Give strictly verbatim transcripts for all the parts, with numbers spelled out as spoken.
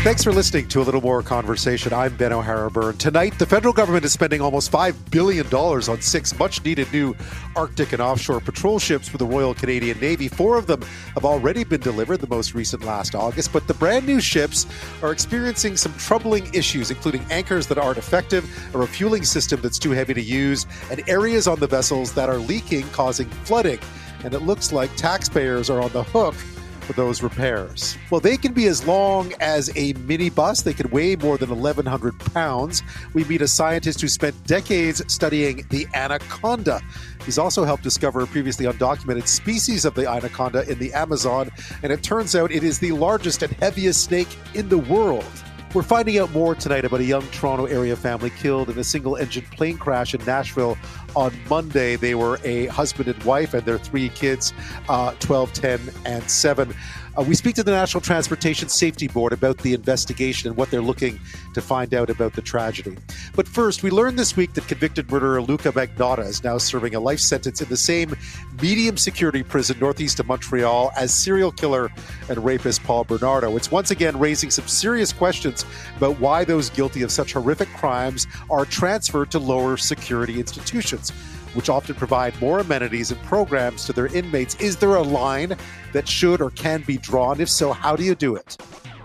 Thanks for listening to A Little More Conversation. I'm Ben O'Hara Byrne. Tonight, the federal government is spending almost five billion dollars on six much-needed new Arctic and offshore patrol ships for the Royal Canadian Navy. Four of them have already been delivered, the most recent last August. But the brand new ships are experiencing some troubling issues, including anchors that aren't effective, a refueling system that's too heavy to use, and areas on the vessels that are leaking, causing flooding. And it looks like taxpayers are on the hook for those repairs. Well, they can be as long as a minibus. They can weigh more than eleven hundred pounds. We meet a scientist who spent decades studying the anaconda. He's also helped discover a previously undocumented species of the anaconda in the Amazon, and it turns out it is the largest and heaviest snake in the world. We're finding out more tonight about a young Toronto area family killed in a single-engine plane crash in Nashville on Monday. They were a husband and wife and their three kids, uh, twelve, ten, and seven. Uh, we speak to the National Transportation Safety Board about the investigation and what they're looking to find out about the tragedy. But first, we learned this week that convicted murderer Luca Magnotta is now serving a life sentence in the same medium security prison northeast of Montreal as serial killer and rapist Paul Bernardo. It's once again raising some serious questions about why those guilty of such horrific crimes are transferred to lower security institutions, which often provide more amenities and programs to their inmates. Is there a line that should or can be drawn? If so, how do you do it?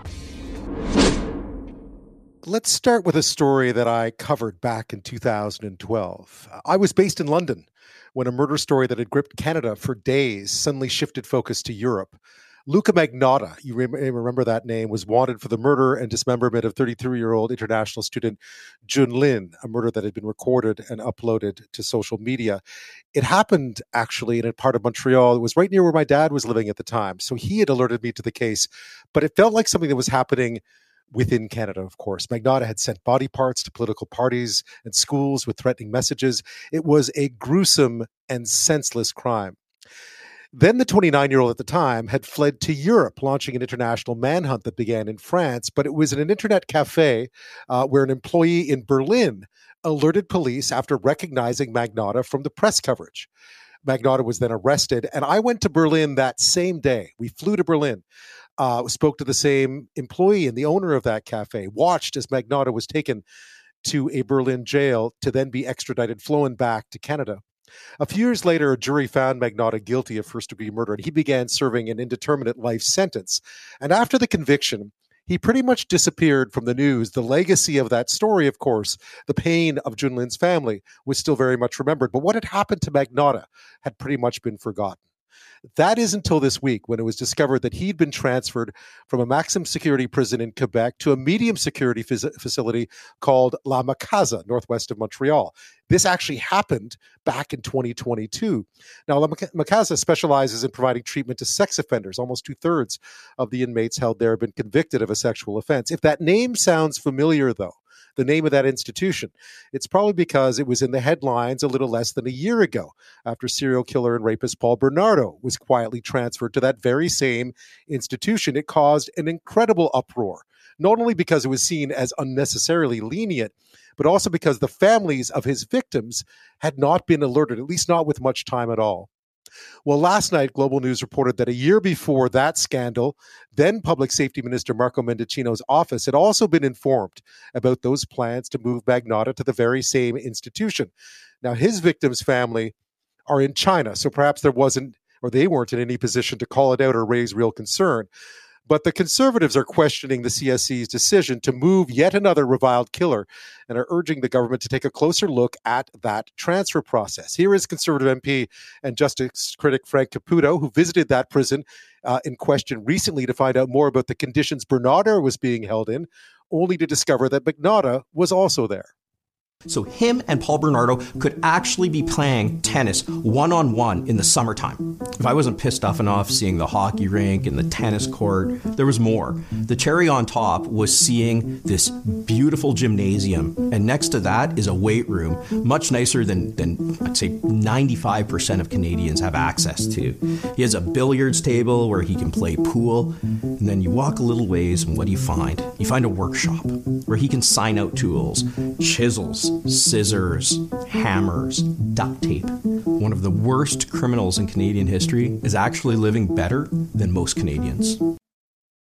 Let's start with a story that I covered back in two thousand twelve. I was based in London when a murder story that had gripped Canada for days suddenly shifted focus to Europe. Luca Magnotta, you may remember that name, was wanted for the murder and dismemberment of thirty-three-year-old international student Jun Lin, a murder that had been recorded and uploaded to social media. It happened, actually, in a part of Montreal. It was right near where my dad was living at the time. So he had alerted me to the case, but it felt like something that was happening within Canada, of course. Magnotta had sent body parts to political parties and schools with threatening messages. It was a gruesome and senseless crime. Then the twenty-nine-year-old at the time had fled to Europe, launching an international manhunt that began in France. But it was in an internet cafe uh, where an employee in Berlin alerted police after recognizing Magnotta from the press coverage. Magnotta was then arrested, and I went to Berlin that same day. We flew to Berlin, uh, spoke to the same employee and the owner of that cafe, watched as Magnotta was taken to a Berlin jail to then be extradited, flown back to Canada. A few years later, a jury found Magnotta guilty of first-degree murder, and he began serving an indeterminate life sentence. And after the conviction, he pretty much disappeared from the news. The legacy of that story, of course, the pain of Jun Lin's family, was still very much remembered. But what had happened to Magnotta had pretty much been forgotten. That is until this week, when it was discovered that he'd been transferred from a maximum security prison in Quebec to a medium security phys- facility called La Macasa, northwest of Montreal. This actually happened back in twenty twenty-two. Now, La Macasa specializes in providing treatment to sex offenders. Almost two-thirds of the inmates held there have been convicted of a sexual offense. If that name sounds familiar, though, the name of that institution, it's probably because it was in the headlines a little less than a year ago after serial killer and rapist Paul Bernardo was quietly transferred to that very same institution. It caused an incredible uproar, not only because it was seen as unnecessarily lenient, but also because the families of his victims had not been alerted, at least not with much time at all. Well, last night, Global News reported that a year before that scandal, then Public Safety Minister Marco Mendicino's office had also been informed about those plans to move Magnotta to the very same institution. Now, his victim's family are in China, so perhaps there wasn't, or they weren't in any position to call it out or raise real concern. But the Conservatives are questioning the C S C's decision to move yet another reviled killer and are urging the government to take a closer look at that transfer process. Here is Conservative M P and justice critic Frank Caputo, who visited that prison uh, in question recently to find out more about the conditions Bernardo was being held in, only to discover that Magnotta was also there. So him and Paul Bernardo could actually be playing tennis one-on-one in the summertime. If I wasn't pissed off enough seeing the hockey rink and the tennis court, there was more. The cherry on top was seeing this beautiful gymnasium, and next to that is a weight room, much nicer than, than I'd say ninety-five percent of Canadians have access to. He has a billiards table where he can play pool, and then you walk a little ways, and what do you find? You find a workshop where he can sign out tools, chisels, scissors, hammers, duct tape. One of the worst criminals in Canadian history is actually living better than most Canadians.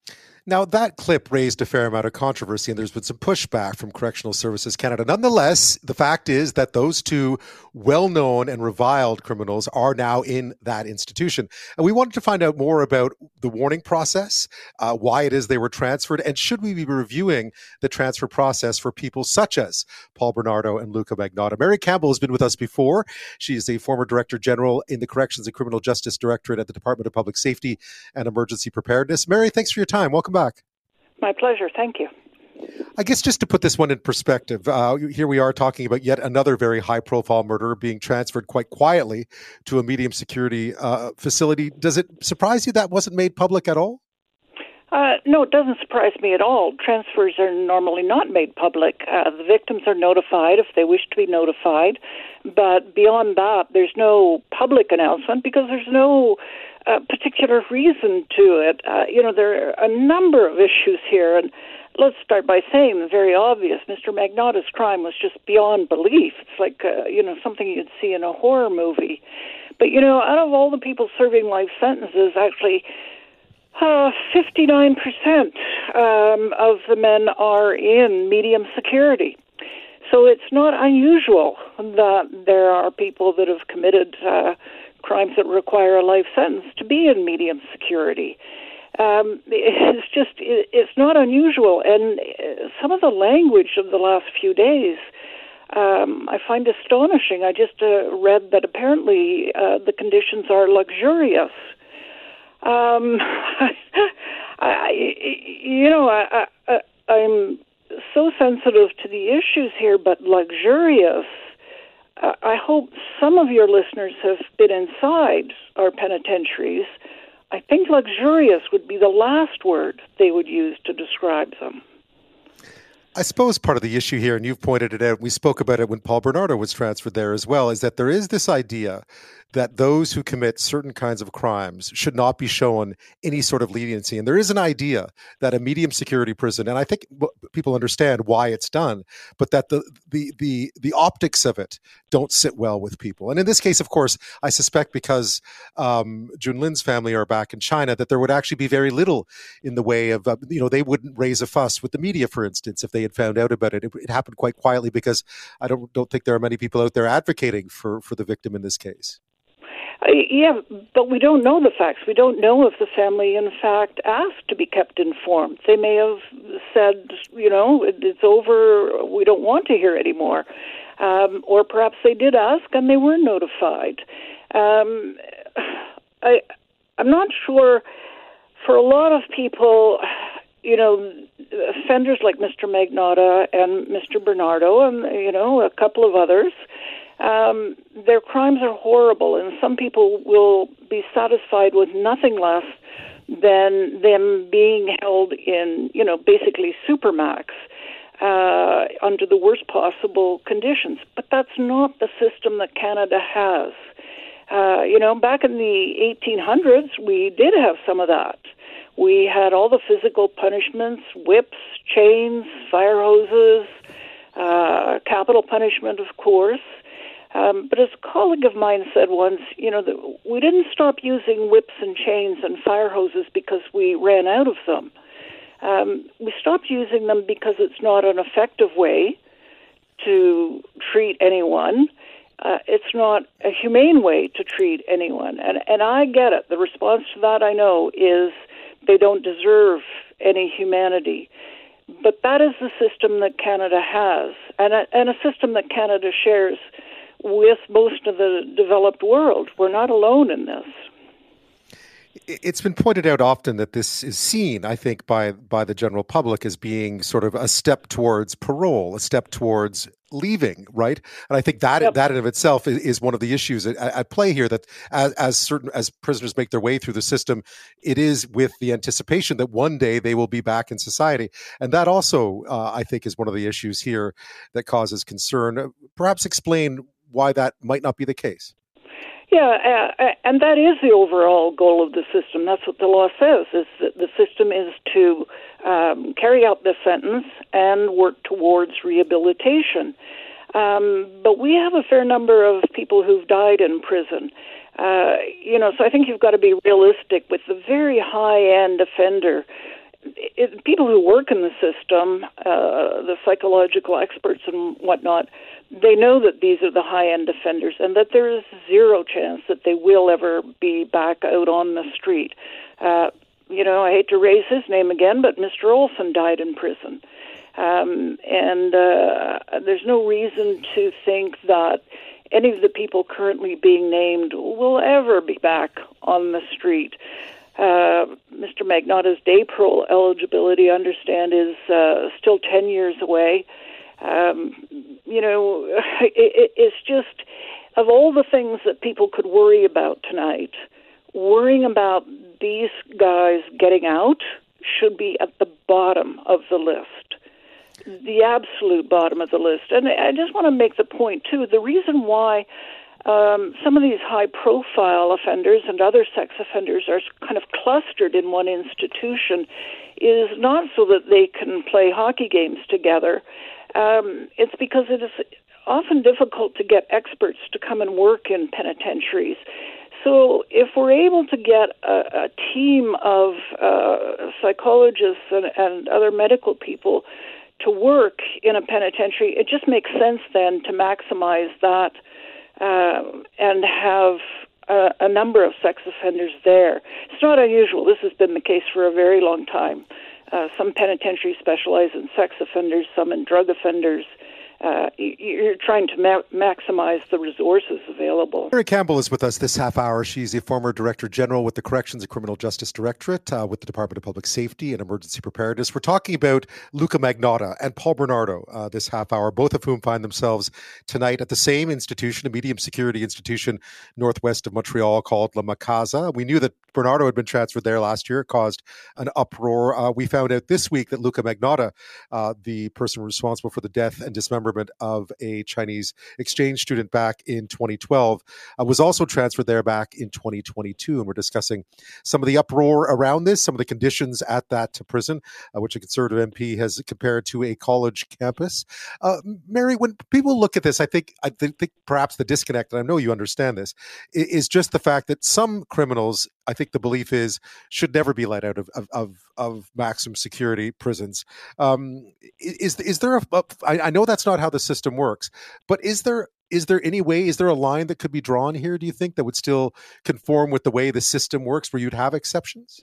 Now, that clip raised a fair amount of controversy, and there's been some pushback from Correctional Services Canada. Nonetheless, the fact is that those two well-known and reviled criminals are now in that institution. And we wanted to find out more about the warning process, uh, why it is they were transferred, and should we be reviewing the transfer process for people such as Paul Bernardo and Luca Magnotta. Mary Campbell has been with us before. She is the former Director General in the Corrections and Criminal Justice Directorate at the Department of Public Safety and Emergency Preparedness. Mary, thanks for your time. Welcome back. My pleasure. Thank you. I guess just to put this one in perspective, uh, here we are talking about yet another very high-profile murderer being transferred quite quietly to a medium security uh, facility. Does it surprise you that wasn't made public at all? Uh, no, it doesn't surprise me at all. Transfers are normally not made public. Uh, the victims are notified if they wish to be notified. But beyond that, there's no public announcement because there's no uh, particular reason to it. Uh, you know, there are a number of issues here. And let's start by saying the very obvious. Mister Magnotta's crime was just beyond belief. It's like, uh, you know, something you'd see in a horror movie. But, you know, out of all the people serving life sentences, actually, Uh, fifty-nine percent um, of the men are in medium security. So it's not unusual that there are people that have committed uh, crimes that require a life sentence to be in medium security. Um, it's just, it's not unusual. And some of the language of the last few days um, I find astonishing. I just uh, read that apparently uh, the conditions are luxurious. Um, I, you know, I, I, I'm so sensitive to the issues here, but luxurious. Uh, I hope some of your listeners have been inside our penitentiaries. I think luxurious would be the last word they would use to describe them. I suppose part of the issue here, and you've pointed it out, we spoke about it when Paul Bernardo was transferred there as well, is that there is this idea that those who commit certain kinds of crimes should not be shown any sort of leniency. And there is an idea that a medium security prison, and I think people understand why it's done, but that the the the the optics of it don't sit well with people. And in this case, of course, I suspect because um, Jun Lin's family are back in China, that there would actually be very little in the way of, uh, you know, they wouldn't raise a fuss with the media, for instance, if they had found out about it. It, it happened quite quietly because I don't don't think there are many people out there advocating for, for the victim in this case. Uh, yeah, but we don't know the facts. We don't know if the family, in fact, asked to be kept informed. They may have said, you know, it, it's over, we don't want to hear anymore. Um, or perhaps they did ask and they were notified. Um, I, I'm not sure. For a lot of people, you know, offenders like Mister Magnotta and Mister Bernardo and, you know, a couple of others, Um, their crimes are horrible, and some people will be satisfied with nothing less than them being held in, you know, basically supermax uh, under the worst possible conditions. But that's not the system that Canada has. Uh, you know, back in the eighteen hundreds, we did have some of that. We had all the physical punishments, whips, chains, fire hoses, uh, capital punishment, of course. Um, but as a colleague of mine said once, you know, the, we didn't stop using whips and chains and fire hoses because we ran out of them. Um, we stopped using them because it's not an effective way to treat anyone. Uh, it's not a humane way to treat anyone. And, and I get it. The response to that, I know, is they don't deserve any humanity. But that is the system that Canada has, and a, and a system that Canada shares with most of the developed world. We're not alone in this. It's been pointed out often that this is seen, I think, by by the general public as being sort of a step towards parole, a step towards leaving, right? And I think that yep. that in of itself is, is one of the issues at, at play here. That as, as certain as prisoners make their way through the system, it is with the anticipation that one day they will be back in society, and that also, uh, I think, is one of the issues here that causes concern. Perhaps explain why that might not be the case. Yeah, uh, and that is the overall goal of the system. That's what the law says, is that the system is to um, carry out the sentence and work towards rehabilitation. Um, but we have a fair number of people who've died in prison. Uh, you know, so I think you've got to be realistic with the very high-end offender. it, people who work in the system, uh, the psychological experts and whatnot, they know that these are the high-end offenders and that there is zero chance that they will ever be back out on the street. Uh, you know, I hate to raise his name again, but Mister Olson died in prison. Um, and uh, there's no reason to think that any of the people currently being named will ever be back on the street. Uh, Mister Magnotta's day parole eligibility, I understand, is uh, still ten years away. Um, you know, it, it's just, of all the things that people could worry about tonight, worrying about these guys getting out should be at the bottom of the list, the absolute bottom of the list. And I just want to make the point, too, the reason why um, some of these high-profile offenders and other sex offenders are kind of clustered in one institution is not so that they can play hockey games together. Um, it's because it is often difficult to get experts to come and work in penitentiaries. So if we're able to get a, a team of uh, psychologists and, and other medical people to work in a penitentiary, it just makes sense then to maximize that uh, and have a, a number of sex offenders there. It's not unusual. This has been the case for a very long time. Uh, some penitentiaries specialize in sex offenders, some in drug offenders. Uh, you're trying to ma- maximize the resources available. Mary Campbell is with us this half hour. She's a former Director General with the Corrections and Criminal Justice Directorate uh, with the Department of Public Safety and Emergency Preparedness. We're talking about Luca Magnotta and Paul Bernardo uh, this half hour, both of whom find themselves tonight at the same institution, a medium security institution northwest of Montreal called La Macasa. We knew that Bernardo had been transferred there last year. It caused an uproar. Uh, we found out this week that Luca Magnotta, uh, the person responsible for the death and dismemberment of a Chinese exchange student back in twenty twelve, uh, was also transferred there back in twenty twenty-two. And we're discussing some of the uproar around this, some of the conditions at that prison, uh, which a Conservative M P has compared to a college campus. Uh, Mary, when people look at this, I think I think perhaps the disconnect, and I know you understand this, is just the fact that some criminals, I think the belief is, should never be let out of of, of, of maximum security prisons. Um, is is there a, a I, I know that's not how the system works, but is there is there any way, is there a line that could be drawn here, do you think, that would still conform with the way the system works where you'd have exceptions?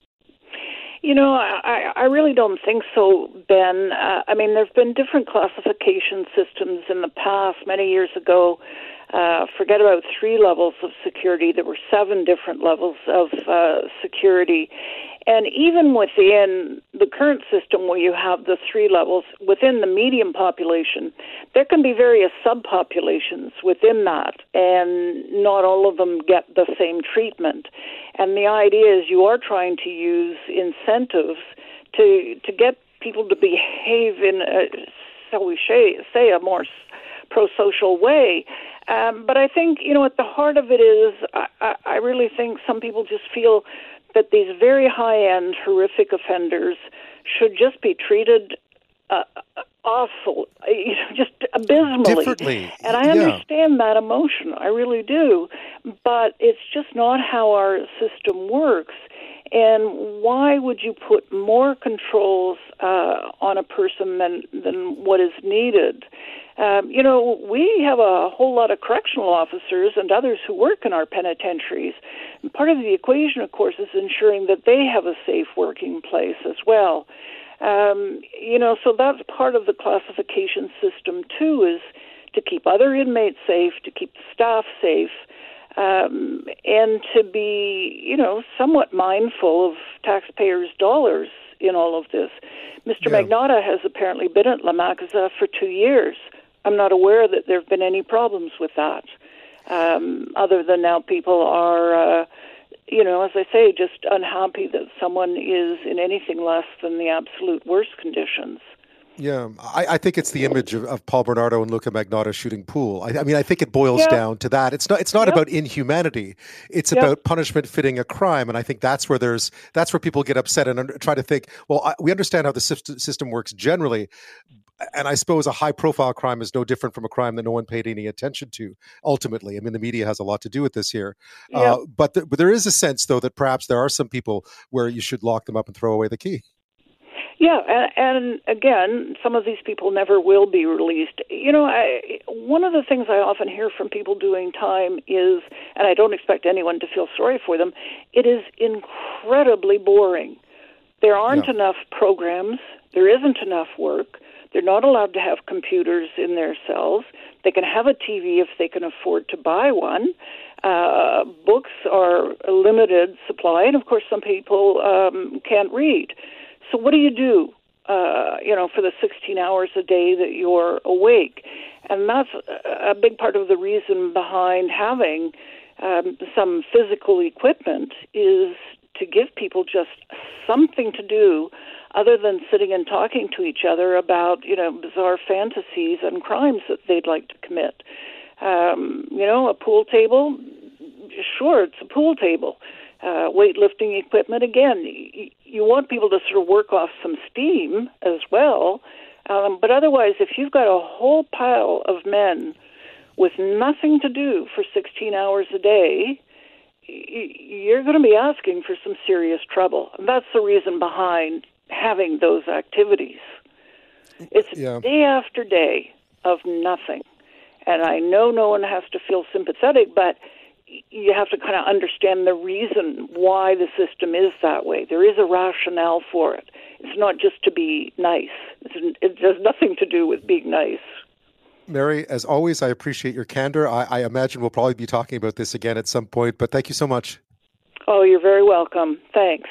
You know, I, I really don't think so, Ben. Uh, I mean, there have been different classification systems in the past. Many years ago, uh, forget about three levels of security. There were seven different levels of uh, security. And even within the current system where you have the three levels, within the medium population, there can be various subpopulations within that, and not all of them get the same treatment. And the idea is you are trying to use incentives to to get people to behave in, a, shall we say, a more pro-social way. Um, but I think, you know, at the heart of it is, I, I really think some people just feel that these very high-end, horrific offenders should just be treated uh, awful, you know, just abysmally. Differently. And I yeah. understand that emotion, I really do, but it's just not how our system works. And why would you put more controls uh, on a person than, than what is needed? Um, you know, we have a whole lot of correctional officers and others who work in our penitentiaries. And part of the equation, of course, is ensuring that they have a safe working place as well. Um, you know, so that's part of the classification system, too, is to keep other inmates safe, to keep the staff safe, um, and to be, you know, somewhat mindful of taxpayers' dollars in all of this. Mister Yeah. Magnotta has apparently been at La Macasa for two years. I'm not aware that there have been any problems with that, um, other than now people are, uh, you know, as I say, just unhappy that someone is in anything less than the absolute worst conditions. Yeah, I, I think it's the image of, of Paul Bernardo and Luca Magnotta shooting pool. I, I mean, I think it boils yeah. down to that. It's not. It's not yep. about inhumanity. It's yep. about punishment fitting a crime, and I think that's where there's that's where people get upset and try to think. Well, I, we understand how the system works generally, and I suppose a high-profile crime is no different from a crime that no one paid any attention to. Ultimately, I mean, the media has a lot to do with this here. Yep. Uh, but, the, but there is a sense, though, that perhaps there are some people where you should lock them up and throw away the key. Yeah, and, and again, some of these people never will be released. You know, I, one of the things I often hear from people doing time is, and I don't expect anyone to feel sorry for them, it is incredibly boring. There aren't yeah. enough programs. There isn't enough work. They're not allowed to have computers in their cells. They can have a T V if they can afford to buy one. Uh, books are a limited supply, and of course some people um, can't read. So what do you do, uh, you know, for the sixteen hours a day that you're awake? And that's a big part of the reason behind having um, some physical equipment is to give people just something to do other than sitting and talking to each other about, you know, bizarre fantasies and crimes that they'd like to commit. Um, you know, a pool table, sure, it's a pool table. Uh, weightlifting equipment, again, y- you want people to sort of work off some steam as well. Um, but otherwise, if you've got a whole pile of men with nothing to do for sixteen hours a day, y- you're going to be asking for some serious trouble. And that's the reason behind having those activities. It's yeah. day after day of nothing. And I know no one has to feel sympathetic, but you have to kind of understand the reason why the system is that way. There is a rationale for it. It's not just to be nice. It's, it has nothing to do with being nice. Mary, as always, I appreciate your candor. I, I imagine we'll probably be talking about this again at some point, but thank you so much. Oh, you're very welcome. Thanks.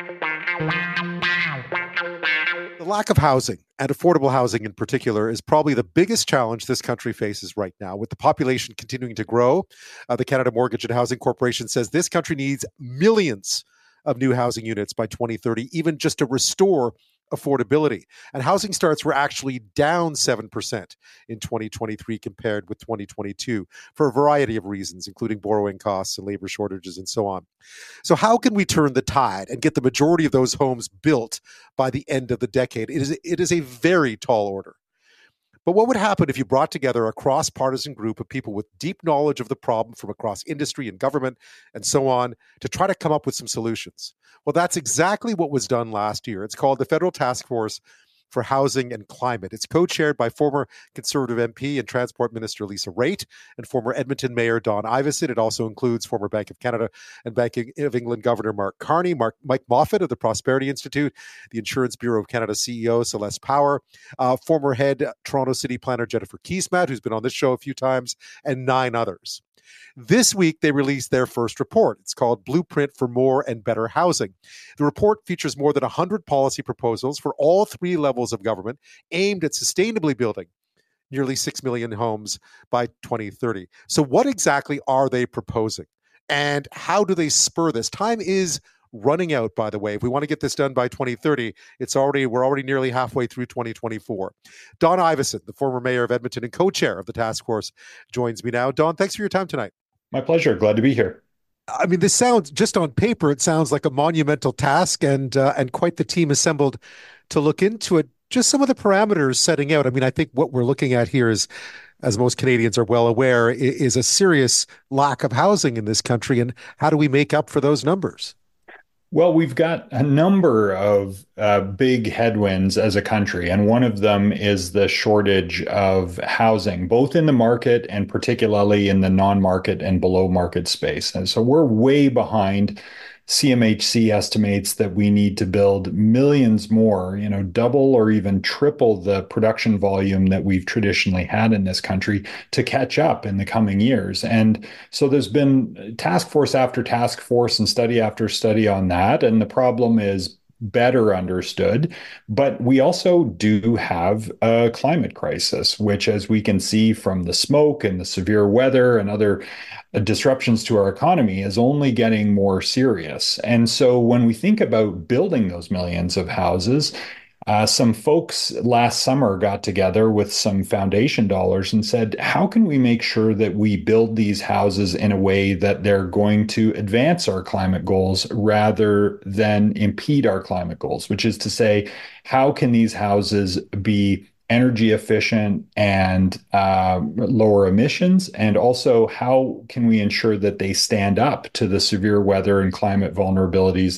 The lack of housing, and affordable housing in particular, is probably the biggest challenge this country faces right now. With the population continuing to grow, uh, the Canada Mortgage and Housing Corporation says this country needs millions of new housing units by twenty thirty, even just to restore affordability. And housing starts were actually down seven percent in twenty twenty-three compared with twenty twenty-two for a variety of reasons, including borrowing costs and labor shortages and so on. So how can we turn the tide and get the majority of those homes built by the end of the decade? It is, it is a very tall order. But what would happen if you brought together a cross-partisan group of people with deep knowledge of the problem from across industry and government and so on to try to come up with some solutions? Well, that's exactly what was done last year. It's called the Federal Task Force for Housing and Climate. It's co-chaired by former Conservative M P and Transport Minister Lisa Raitt and former Edmonton Mayor Don Iveson. It also includes former Bank of Canada and Bank of England Governor Mark Carney, Mark, Mike Moffat of the Prosperity Institute, the Insurance Bureau of Canada C E O Celeste Power, uh, former head Toronto City Planner Jennifer Keesmaat, who's been on this show a few times, and nine others. This week, they released their first report. It's called Blueprint for More and Better Housing. The report features more than one hundred policy proposals for all three levels of government aimed at sustainably building nearly six million homes by twenty thirty. So what exactly are they proposing? And how do they spur this? Time is running out, by the way. If we want to get this done by twenty thirty, it's already we're already nearly halfway through twenty twenty-four. Don Iveson, the former mayor of Edmonton and co-chair of the task force, joins me now. Don, thanks for your time tonight. My pleasure. Glad to be here. I mean, this sounds, just on paper, it sounds like a monumental task and uh, and quite the team assembled to look into it. Just some of the parameters setting out. I mean, I think what we're looking at here is, as most Canadians are well aware, is a serious lack of housing in this country. And how do we make up for those numbers? Well, we've got a number of uh, big headwinds as a country, and one of them is the shortage of housing, both in the market and particularly in the non-market and below market space. And so we're way behind. C M H C estimates that we need to build millions more, you know, double or even triple the production volume that we've traditionally had in this country to catch up in the coming years. And so there's been task force after task force and study after study on that. And the problem is better understood, but we also do have a climate crisis, which, as we can see from the smoke and the severe weather and other disruptions to our economy, is only getting more serious. And so when we think about building those millions of houses, Uh, some folks last summer got together with some foundation dollars and said, how can we make sure that we build these houses in a way that they're going to advance our climate goals rather than impede our climate goals? Which is to say, how can these houses be energy efficient and uh, lower emissions? And also, how can we ensure that they stand up to the severe weather and climate vulnerabilities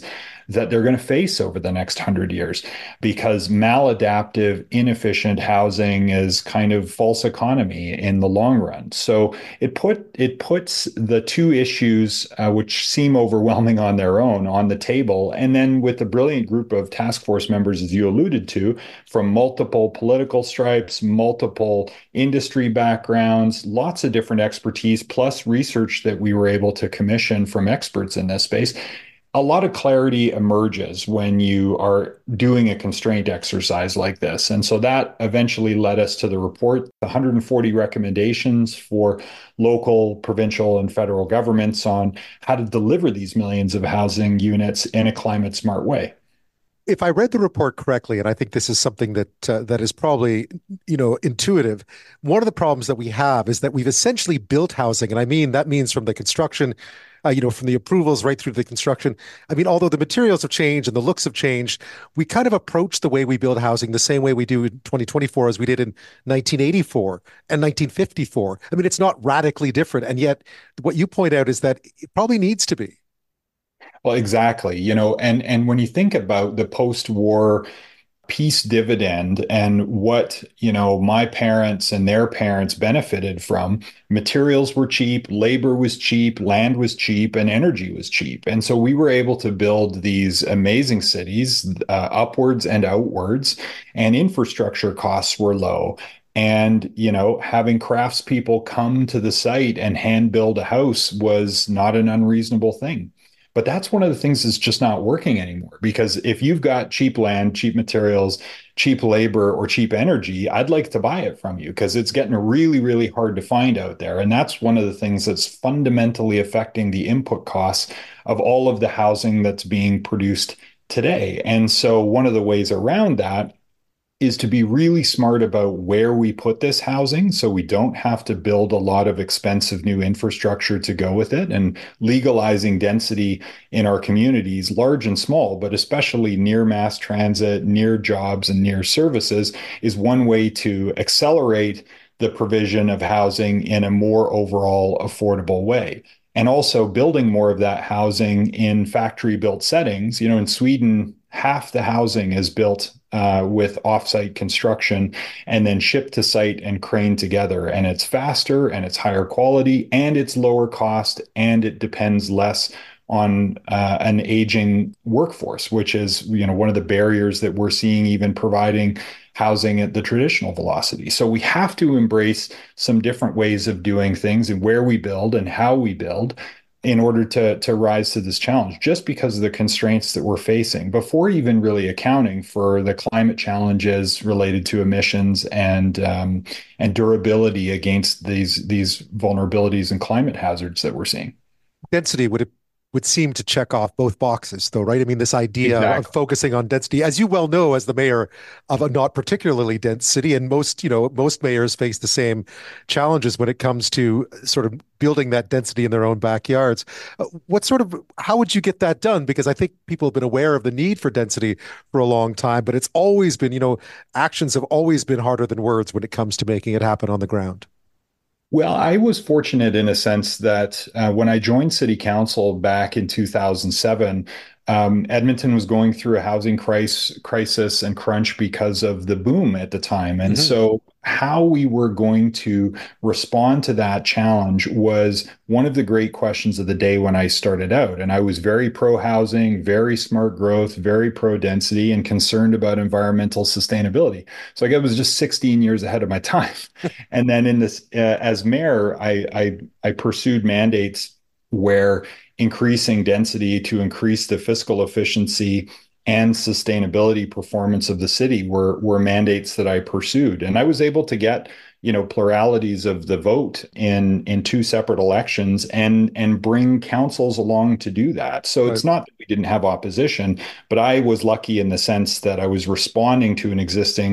that they're going to face over the next hundred years, because maladaptive, inefficient housing is kind of false economy in the long run. So it put it puts the two issues, uh, which seem overwhelming on their own, on the table, and then with a brilliant group of task force members, as you alluded to, from multiple political stripes, multiple industry backgrounds, lots of different expertise, plus research that we were able to commission from experts in this space. A lot of clarity emerges when you are doing a constraint exercise like this. And so that eventually led us to the report, the one hundred forty recommendations for local, provincial, and federal governments on how to deliver these millions of housing units in a climate smart way. If I read the report correctly, and I think this is something that uh, that is probably, you know, intuitive, one of the problems that we have is that we've essentially built housing, and I mean that means from the construction, uh, you know, from the approvals right through to the construction. I mean, although the materials have changed and the looks have changed, we kind of approach the way we build housing the same way we do in twenty twenty-four as we did in nineteen eighty-four and nineteen fifty-four. I mean, it's not radically different, and yet what you point out is that it probably needs to be. Well, exactly. You know, and and when you think about the post-war peace dividend and what, you know, my parents and their parents benefited from, materials were cheap, labor was cheap, land was cheap, and energy was cheap. And so we were able to build these amazing cities, uh, upwards and outwards, and infrastructure costs were low. And, you know, having craftspeople come to the site and hand build a house was not an unreasonable thing. But that's one of the things that's just not working anymore, because if you've got cheap land, cheap materials, cheap labor, or cheap energy, I'd like to buy it from you, because it's getting really, really hard to find out there. And that's one of the things that's fundamentally affecting the input costs of all of the housing that's being produced today. And so one of the ways around that is to be really smart about where we put this housing, so we don't have to build a lot of expensive new infrastructure to go with it, and legalizing density in our communities, large and small, but especially near mass transit, near jobs, and near services, is one way to accelerate the provision of housing in a more overall affordable way. And also building more of that housing in factory built settings. You know, in Sweden, half the housing is built uh, with offsite construction and then shipped to site and craned together. And it's faster, and it's higher quality, and it's lower cost, and it depends less on uh, an aging workforce, which is, you know, one of the barriers that we're seeing even providing housing at the traditional velocity. So we have to embrace some different ways of doing things and where we build and how we build in order to, to rise to this challenge, just because of the constraints that we're facing, before even really accounting for the climate challenges related to emissions and um, and durability against these these vulnerabilities and climate hazards that we're seeing. Density would would seem to check off both boxes, though, right? I mean, this idea Exactly. of focusing on density, as you well know, as the mayor of a not particularly dense city, and most, you know, most mayors face the same challenges when it comes to sort of building that density in their own backyards. Uh, what sort of, how would you get that done? Because I think people have been aware of the need for density for a long time, but it's always been, you know, actions have always been harder than words when it comes to making it happen on the ground. Well, I was fortunate in a sense that uh, when I joined City Council back in two thousand seven, um, Edmonton was going through a housing crisis, crisis and crunch because of the boom at the time. And mm-hmm. so how we were going to respond to that challenge was one of the great questions of the day when I started out. And I was very pro-housing, very smart growth, very pro-density, and concerned about environmental sustainability. So I was just sixteen years ahead of my time. And then in this, uh, as mayor, I, I, I pursued mandates where increasing density to increase the fiscal efficiency and sustainability performance of the city were were mandates that I pursued. And I was able to get, you know, pluralities of the vote in in two separate elections and and bring councils along to do that. So right. It's not that we didn't have opposition, but I was lucky in the sense that I was responding to an existing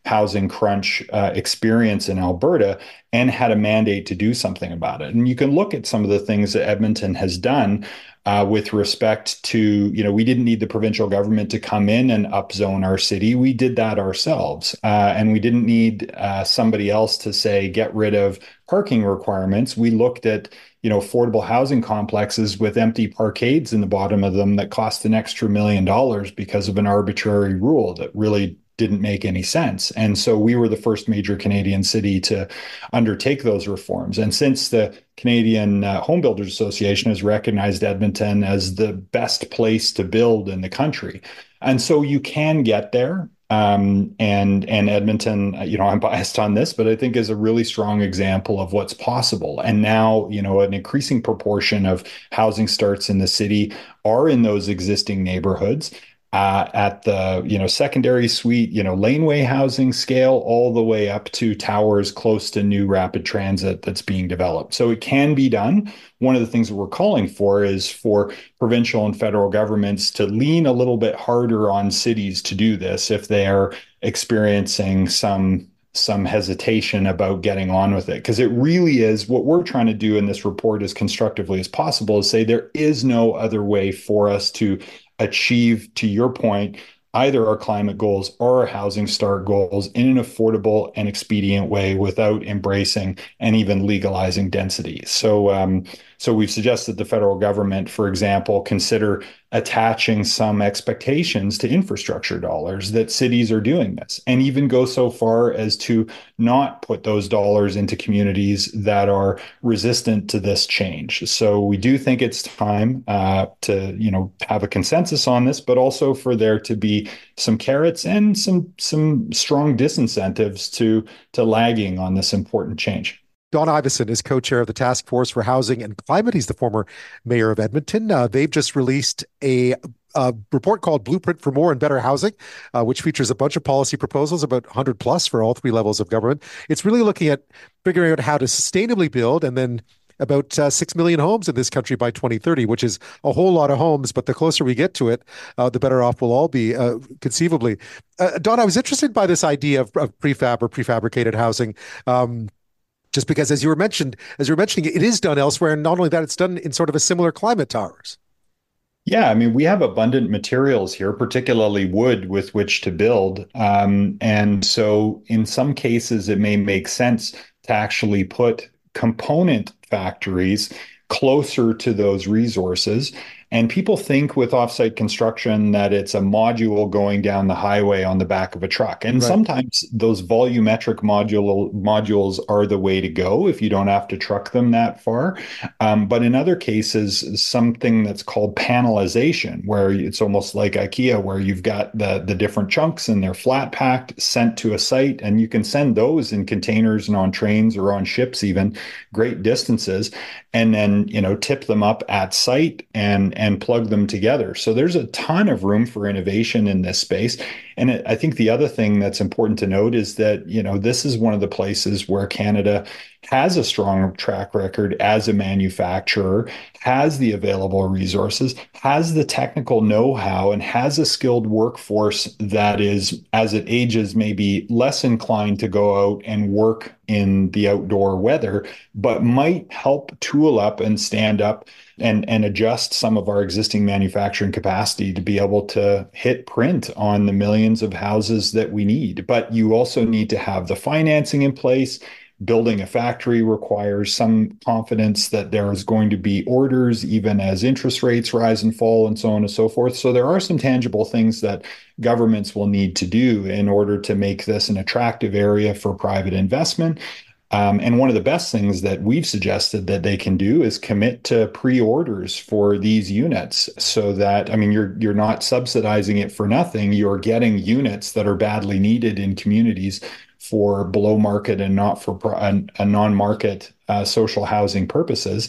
housing crunch uh, experience in Alberta and had a mandate to do something about it. And you can look at some of the things that Edmonton has done uh, with respect to, you know, we didn't need the provincial government to come in and upzone our city. We did that ourselves. Uh, and we didn't need uh, somebody else to say, get rid of parking requirements. We looked at, you know, affordable housing complexes with empty parkades in the bottom of them that cost an extra million dollars because of an arbitrary rule that really didn't make any sense. And so we were the first major Canadian city to undertake those reforms. And since the Canadian uh, Home Builders Association has recognized Edmonton as the best place to build in the country. And so you can get there. Um, and and Edmonton, you know, I'm biased on this, but I think is a really strong example of what's possible. And now, you know, an increasing proportion of housing starts in the city are in those existing neighborhoods. Uh, at the, you know, secondary suite, you know, laneway housing scale, all the way up to towers close to new rapid transit that's being developed. So it can be done. One of the things that we're calling for is for provincial and federal governments to lean a little bit harder on cities to do this if they are experiencing some some hesitation about getting on with it. Because it really is, what we're trying to do in this report as constructively as possible is say there is no other way for us to achieve, to your point, either our climate goals or our housing start goals in an affordable and expedient way without embracing and even legalizing density. So, um, so we've suggested the federal government, for example, consider attaching some expectations to infrastructure dollars that cities are doing this, and even go so far as to not put those dollars into communities that are resistant to this change. So we do think it's time uh, to, you know, have a consensus on this, but also for there to be some carrots and some some strong disincentives to to lagging on this important change. Don Iveson is co-chair of the Task Force for Housing and Climate. He's the former mayor of Edmonton. Uh, they've just released a, a report called Blueprint for More and Better Housing, uh, which features a bunch of policy proposals, about one hundred plus for all three levels of government. It's really looking at figuring out how to sustainably build and then about uh, six million homes in this country by twenty thirty, which is a whole lot of homes. But the closer we get to it, uh, the better off we'll all be, uh, conceivably. Uh, Don, I was interested by this idea of, of prefab or prefabricated housing. Um, Just because, as you were mentioned, as you were mentioning, it is done elsewhere, and not only that, it's done in sort of a similar climate to ours. Yeah, I mean, we have abundant materials here, particularly wood, with which to build. Um, and so in some cases, it may make sense to actually put component factories closer to those resources. And people think with offsite construction that it's a module going down the highway on the back of a truck. And right. Sometimes those volumetric module, modules are the way to go if you don't have to truck them that far. Um, but in other cases, something that's called panelization, where it's almost like IKEA, where you've got the, the different chunks and they're flat packed, sent to a site, and you can send those in containers and on trains or on ships, even great distances, and then, you know, tip them up at site and and plug them together. So there's a ton of room for innovation in this space. And it, I think the other thing that's important to note is that, you know, this is one of the places where Canada has a strong track record as a manufacturer, has the available resources, has the technical know-how, and has a skilled workforce that is, as it ages, maybe less inclined to go out and work in the outdoor weather, but might help tool up and stand up and, and adjust some of our existing manufacturing capacity to be able to hit print on the millions of houses that we need. But you also need to have the financing in place. Building a factory requires some confidence that there is going to be orders, even as interest rates rise and fall, and so on and so forth. So there are some tangible things that governments will need to do in order to make this an attractive area for private investment. Um, and one of the best things that we've suggested that they can do is commit to pre-orders for these units, so that, I mean, you're you're not subsidizing it for nothing. You're getting units that are badly needed in communities for below market and not for a, a non-market uh, social housing purposes.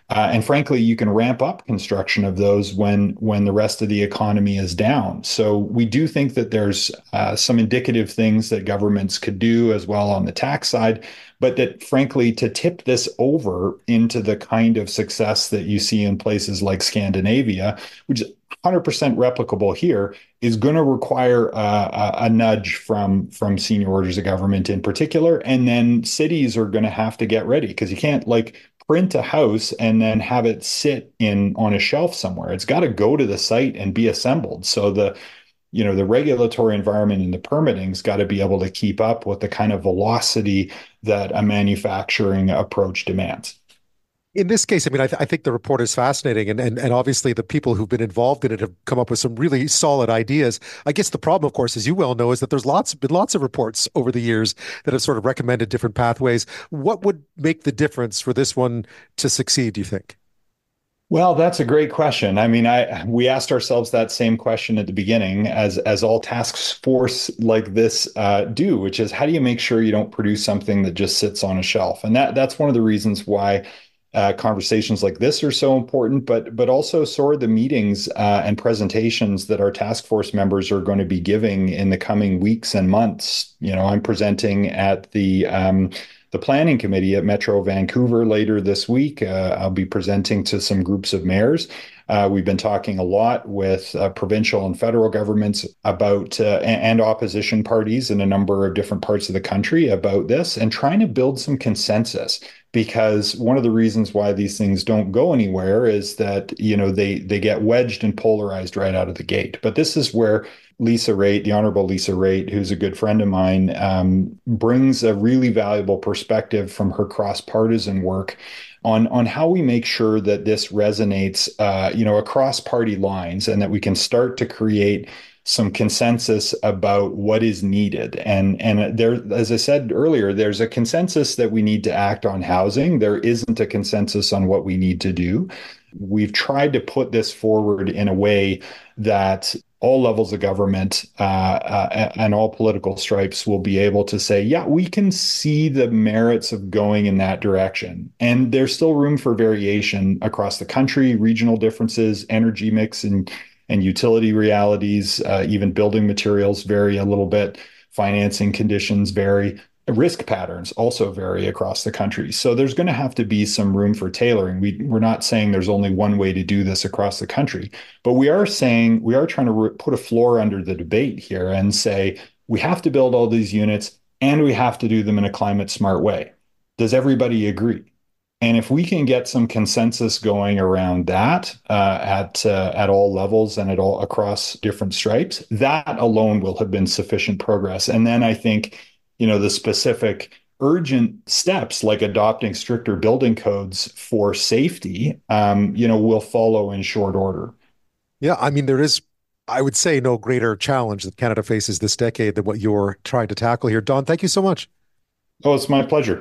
Uh, and frankly, you can ramp up construction of those when when the rest of the economy is down. So we do think that there's uh, some indicative things that governments could do as well on the tax side, but that frankly, to tip this over into the kind of success that you see in places like Scandinavia, which is one hundred percent replicable here, is going to require uh, a, a nudge from from senior orders of government in particular, and then cities are going to have to get ready because you can't like print a house and then have it sit in on a shelf somewhere. It's got to go to the site and be assembled. So the, you know, the regulatory environment and the permitting's got to be able to keep up with the kind of velocity that a manufacturing approach demands. In this case, I mean, I, th- I think the report is fascinating, and, and and obviously the people who've been involved in it have come up with some really solid ideas. I guess the problem, of course, as you well know, is that there's lots been lots of reports over the years that have sort of recommended different pathways. What would make the difference for this one to succeed, do you think? Well, that's a great question. I mean, I we asked ourselves that same question at the beginning, as as all task force like this uh, do, which is how do you make sure you don't produce something that just sits on a shelf? And that that's one of the reasons why uh, conversations like this are so important, but but also sort of the meetings uh, and presentations that our task force members are going to be giving in the coming weeks and months. You know, I'm presenting at the um, the planning committee at Metro Vancouver later this week. Uh, I'll be presenting to some groups of mayors. Uh, we've been talking a lot with uh, provincial and federal governments about uh, and opposition parties in a number of different parts of the country about this and trying to build some consensus. Because one of the reasons why these things don't go anywhere is that, you know, they they get wedged and polarized right out of the gate. But this is where Lisa Raitt, the Honorable Lisa Raitt, who's a good friend of mine, um, brings a really valuable perspective from her cross-partisan work on on how we make sure that this resonates, uh, you know, across party lines, and that we can start to create some consensus about what is needed. And and there, as I said earlier, there's a consensus that we need to act on housing. There isn't a consensus on what we need to do. We've tried to put this forward in a way that all levels of government uh, uh, and all political stripes will be able to say, yeah, we can see the merits of going in that direction. And there's still room for variation across the country, regional differences, energy mix and, and utility realities, uh, even building materials vary a little bit, financing conditions vary. Risk patterns also vary across the country. So there's going to have to be some room for tailoring. We, we're not saying there's only one way to do this across the country, but we are saying we are trying to re- put a floor under the debate here and say we have to build all these units and we have to do them in a climate smart way. Does everybody agree? And if we can get some consensus going around that uh, at uh, at all levels and at all across different stripes, that alone will have been sufficient progress. And then I think, you know, the specific urgent steps like adopting stricter building codes for safety, um, you know, will follow in short order. Yeah, I mean, there is, I would say, no greater challenge that Canada faces this decade than what you're trying to tackle here. Don, thank you so much. Oh, it's my pleasure.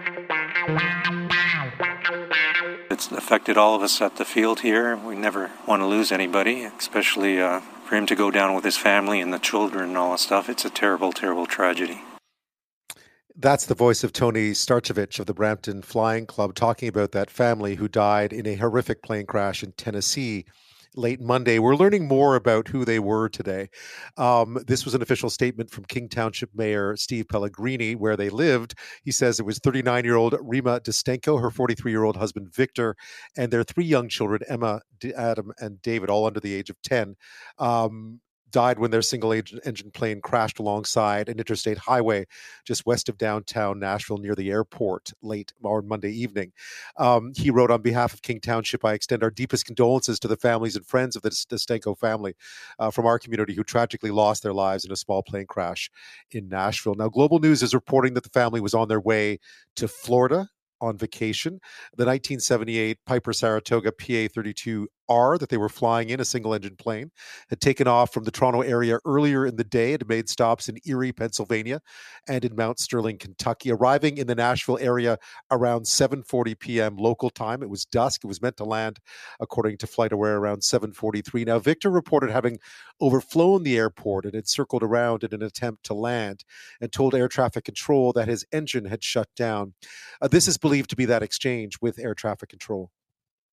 It's affected all of us at the field here. We never want to lose anybody, especially uh, for him to go down with his family and the children and all that stuff. It's a terrible, terrible tragedy. That's the voice of Tony Starchevich of the Brampton Flying Club talking about that family who died in a horrific plane crash in Tennessee late Monday. We're learning more about who they were today. Um, this was an official statement from King Township Mayor Steve Pellegrini, where they lived. He says it was thirty-nine-year-old Rima Destenko, her forty-three-year-old husband Victor, and their three young children, Emma, Adam, and David, all under the age of ten. Um, died when their single-engine plane crashed alongside an interstate highway just west of downtown Nashville near the airport late on Monday evening. Um, he wrote, on behalf of King Township, I extend our deepest condolences to the families and friends of the Destenko family uh, from our community who tragically lost their lives in a small plane crash in Nashville. Now, Global News is reporting that the family was on their way to Florida on vacation. The nineteen seventy-eight Piper Saratoga P A thirty-two R that they were flying in, a single-engine plane, had taken off from the Toronto area earlier in the day. It had made stops in Erie, Pennsylvania, and in Mount Sterling, Kentucky, arriving in the Nashville area around seven forty p.m. local time. It was dusk. It was meant to land, according to FlightAware, around seven forty-three. Now, Victor reported having overflown the airport and had circled around in an attempt to land and told air traffic control that his engine had shut down. Uh, this is believed to be that exchange with air traffic control.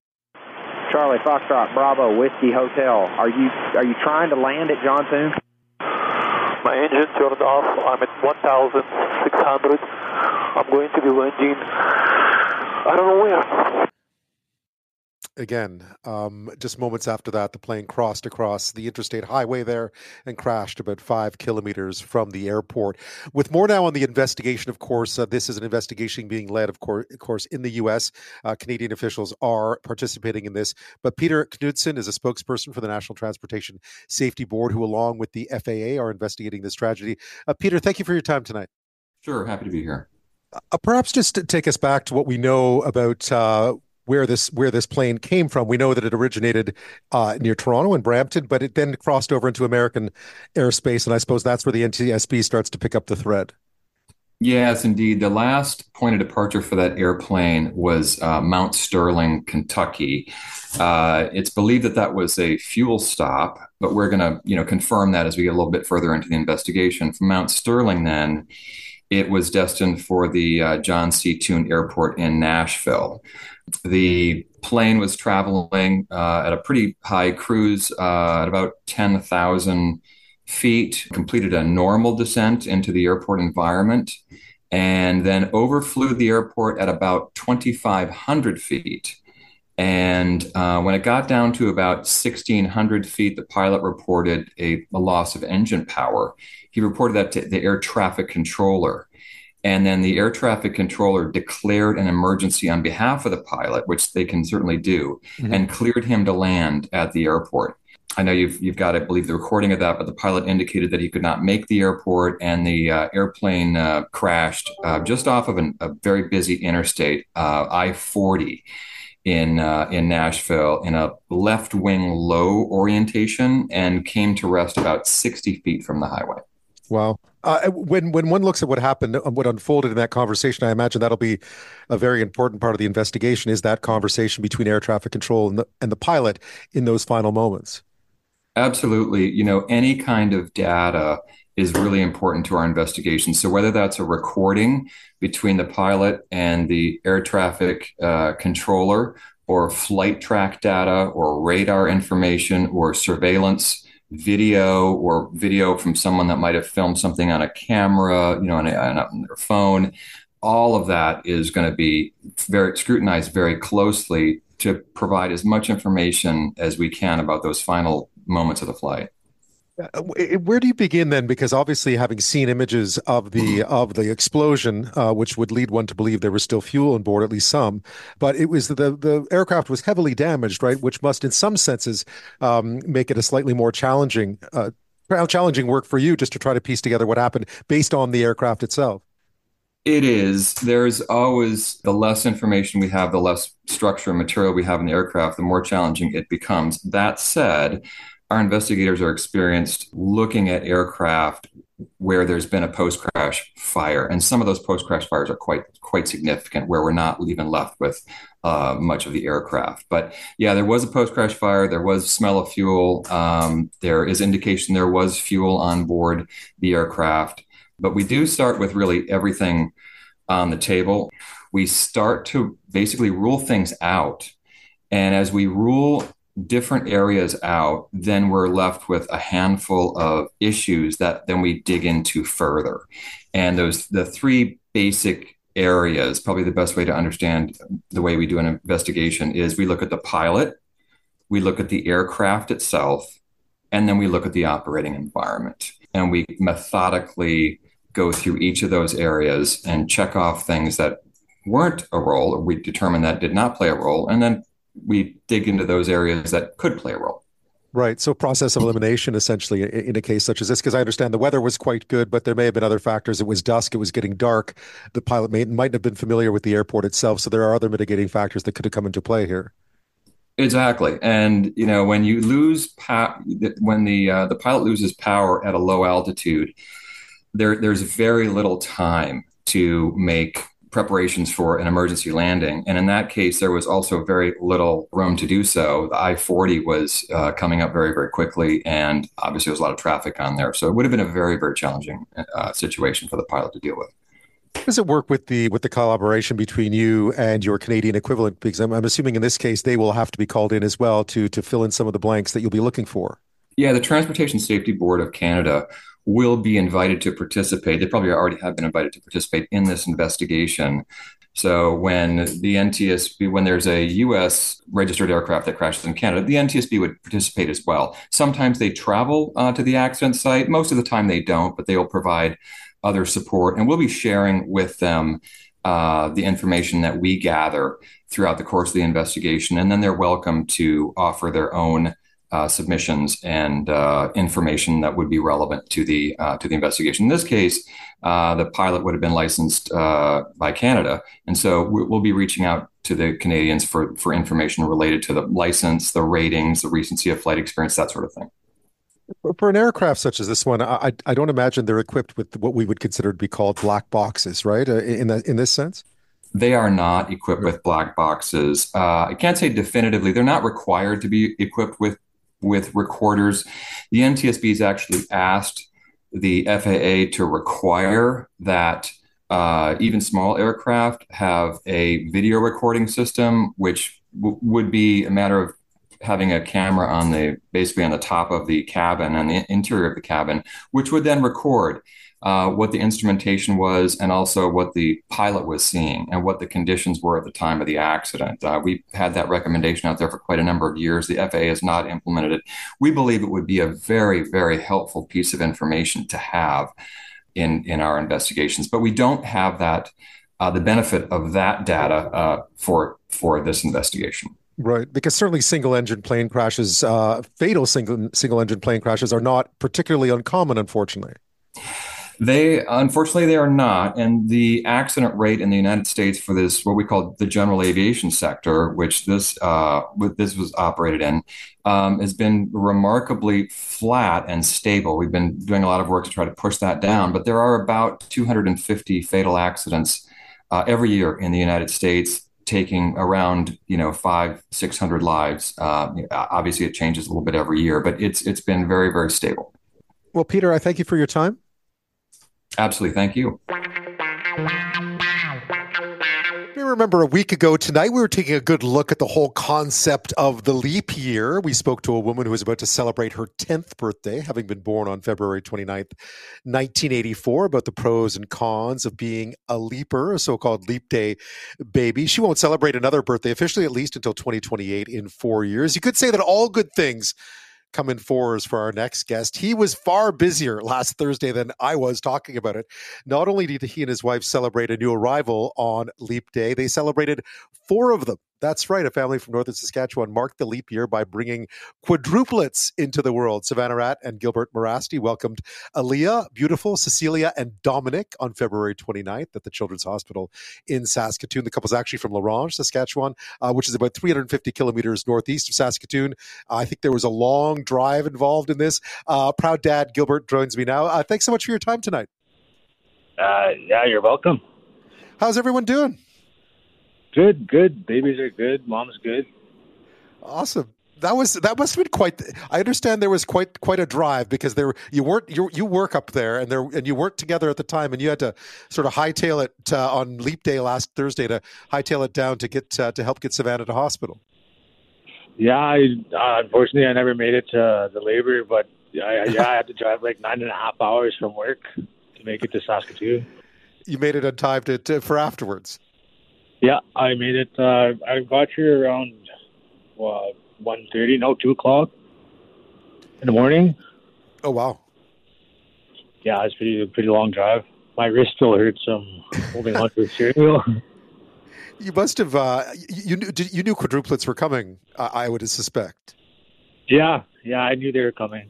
Charlie Foxtrot Bravo Whiskey Hotel. Are you are you trying to land at John Poon? My engine turned off. I'm at one thousand six hundred. I'm going to be landing. I don't know where. Again, um, just moments after that, the plane crossed across the interstate highway there and crashed about five kilometers from the airport. With more now on the investigation, of course, uh, this is an investigation being led, of course, of course in the U S. Uh, Canadian officials are participating in this. But Peter Knudsen is a spokesperson for the National Transportation Safety Board, who, along with the F A A, are investigating this tragedy. Uh, Peter, thank you for your time tonight. Sure, happy to be here. Uh, perhaps just to take us back to what we know about uh, where this where this plane came from. We know that it originated uh, near Toronto and Brampton, but it then crossed over into American airspace, and I suppose that's where the N T S B starts to pick up the thread. Yes, indeed. The last point of departure for that airplane was uh, Mount Sterling, Kentucky. Uh, it's believed that that was a fuel stop, but we're going to, you know, confirm that as we get a little bit further into the investigation. From Mount Sterling, then, it was destined for the uh, John C. Toon Airport in Nashville. The plane was traveling uh, at a pretty high cruise uh, at about ten thousand feet, completed a normal descent into the airport environment, and then overflew the airport at about twenty-five hundred feet. And uh, when it got down to about sixteen hundred feet, the pilot reported a, a loss of engine power. He reported that to the air traffic controller. And then the air traffic controller declared an emergency on behalf of the pilot, which they can certainly do, mm-hmm. and cleared him to land at the airport. I know you've you've got, I believe, the recording of that, but the pilot indicated that he could not make the airport, and the uh, airplane uh, crashed uh, just off of an, a very busy interstate, uh, I forty, in uh, in Nashville, in a left-wing low orientation, and came to rest about sixty feet from the highway. Wow. Uh, when when one looks at what happened, what unfolded in that conversation, I imagine that'll be a very important part of the investigation, is that conversation between air traffic control and the, and the pilot in those final moments. Absolutely. You know, any kind of data is really important to our investigation. So whether that's a recording between the pilot and the air traffic uh, controller, or flight track data, or radar information, or surveillance video, or video from someone that might have filmed something on a camera, you know, on, a, on their phone, all of that is going to be very scrutinized very closely to provide as much information as we can about those final moments of the flight. Where do you begin then? Because obviously, having seen images of the of the explosion, uh, which would lead one to believe there was still fuel on board, at least some, but it was the the aircraft was heavily damaged, right? Which must, in some senses, um, make it a slightly more challenging uh, challenging work for you, just to try to piece together what happened based on the aircraft itself. It is. There's always, the less information we have, the less structure and material we have in the aircraft, the more challenging it becomes. That said, our investigators are experienced looking at aircraft where there's been a post-crash fire. And some of those post-crash fires are quite quite significant, where we're not even left with uh, much of the aircraft. But yeah, there was a post-crash fire. There was smell of fuel. Um, there is indication there was fuel on board the aircraft. But we do start with really everything on the table. We start to basically rule things out. And as we rule different areas out, then we're left with a handful of issues that then we dig into further. And those, the three basic areas, probably the best way to understand the way we do an investigation, is we look at the pilot, we look at the aircraft itself, and then we look at the operating environment. And we methodically go through each of those areas and check off things that weren't a role, or we determine that did not play a role, and then we dig into those areas that could play a role. Right. So process of elimination, essentially, in a case such as this, because I understand the weather was quite good, but there may have been other factors. It was dusk. It was getting dark. The pilot may, mightn't have been familiar with the airport itself. So there are other mitigating factors that could have come into play here. Exactly. And, you know, when you lose power, when the uh, the pilot loses power at a low altitude, there there's very little time to make preparations for an emergency landing. And in that case, there was also very little room to do so. The I forty was uh, coming up very, very quickly, and obviously there was a lot of traffic on there. So it would have been a very, very challenging uh, situation for the pilot to deal with. How does it work with the with the collaboration between you and your Canadian equivalent? Because I'm, I'm assuming in this case they will have to be called in as well to to fill in some of the blanks that you'll be looking for. Yeah, the Transportation Safety Board of Canada will be invited to participate. They probably already have been invited to participate in this investigation. So when the N T S B, when there's a U S registered aircraft that crashes in Canada, the N T S B would participate as well. Sometimes they travel uh, to the accident site. Most of the time they don't, but they will provide other support, and we'll be sharing with them uh, the information that we gather throughout the course of the investigation. And then they're welcome to offer their own uh, submissions and uh, information that would be relevant to the uh, to the investigation. In this case, uh, the pilot would have been licensed uh, by Canada, and so we'll be reaching out to the Canadians for for information related to the license, the ratings, the recency of flight experience, that sort of thing. For an aircraft such as this one, I, I don't imagine they're equipped with what we would consider to be called black boxes, right? Uh, in that, in this sense, they are not equipped with black boxes. Uh, I can't say definitively; they're not required to be equipped with with recorders. The N T S B has actually asked the F A A to require that uh, even small aircraft have a video recording system, which w- would be a matter of having a camera on the basically on the top of the cabin and the interior of the cabin, which would then record uh, what the instrumentation was and also what the pilot was seeing and what the conditions were at the time of the accident. Uh, we've had that recommendation out there for quite a number of years. The F A A has not implemented it. We believe it would be a very, very helpful piece of information to have in, in our investigations, but we don't have that, uh, the benefit of that data uh, for, for this investigation. Right, because certainly single-engine plane crashes, uh, fatal single single-engine plane crashes, are not particularly uncommon, unfortunately. They, unfortunately, they are not. And the accident rate in the United States for this, what we call the general aviation sector, which this uh, this was operated in, um, has been remarkably flat and stable. We've been doing a lot of work to try to push that down, but there are about two hundred fifty fatal accidents uh, every year in the United States, taking around, you know, five, six hundred lives. Uh, obviously, it changes a little bit every year, but it's it's been very, very stable. Well, Peter, I thank you for your time. Absolutely, thank you. You remember a week ago tonight, we were taking a good look at the whole concept of the leap year. We spoke to a woman who was about to celebrate her tenth birthday, having been born on February twenty-ninth, nineteen eighty-four, about the pros and cons of being a leaper, a so-called leap day baby. She won't celebrate another birthday, officially at least until twenty twenty-eight, in four years. You could say that all good things come in fours for our next guest. He was far busier last Thursday than I was talking about it. Not only did he and his wife celebrate a new arrival on Leap Day, they celebrated four of them. That's right. A family from northern Saskatchewan marked the leap year by bringing quadruplets into the world. Savannah Ratt and Gilbert Morasti welcomed Aaliyah, Beautiful, Cecilia, and Dominic on February twenty-ninth at the Children's Hospital in Saskatoon. The couple's actually from La Ronge, Saskatchewan, uh, which is about three hundred fifty kilometers northeast of Saskatoon. Uh, I think there was a long drive involved in this. Uh, proud dad Gilbert joins me now. Uh, thanks so much for your time tonight. Uh, yeah, you're welcome. How's everyone doing? Good, good. Babies are good. Mom's good. Awesome. That was that must have been quite. I understand there was quite quite a drive because there you weren't you you work up there and there and you weren't together at the time and you had to sort of hightail it uh, on Leap Day last Thursday to hightail it down to get uh, to help get Savannah to hospital. Yeah, I, uh, unfortunately I never made it to the labor, but I, yeah, I had to drive like nine and a half hours from work to make it to Saskatoon. You made it on time to, to for afterwards. Yeah, I made it. Uh, I got here around uh, one thirty, no, two o'clock in the morning. Oh, wow. Yeah, it's pretty pretty long drive. My wrist still hurts from holding on to the steering wheel. You must have, uh, you, knew, you knew quadruplets were coming, uh, I would suspect. Yeah, yeah, I knew they were coming.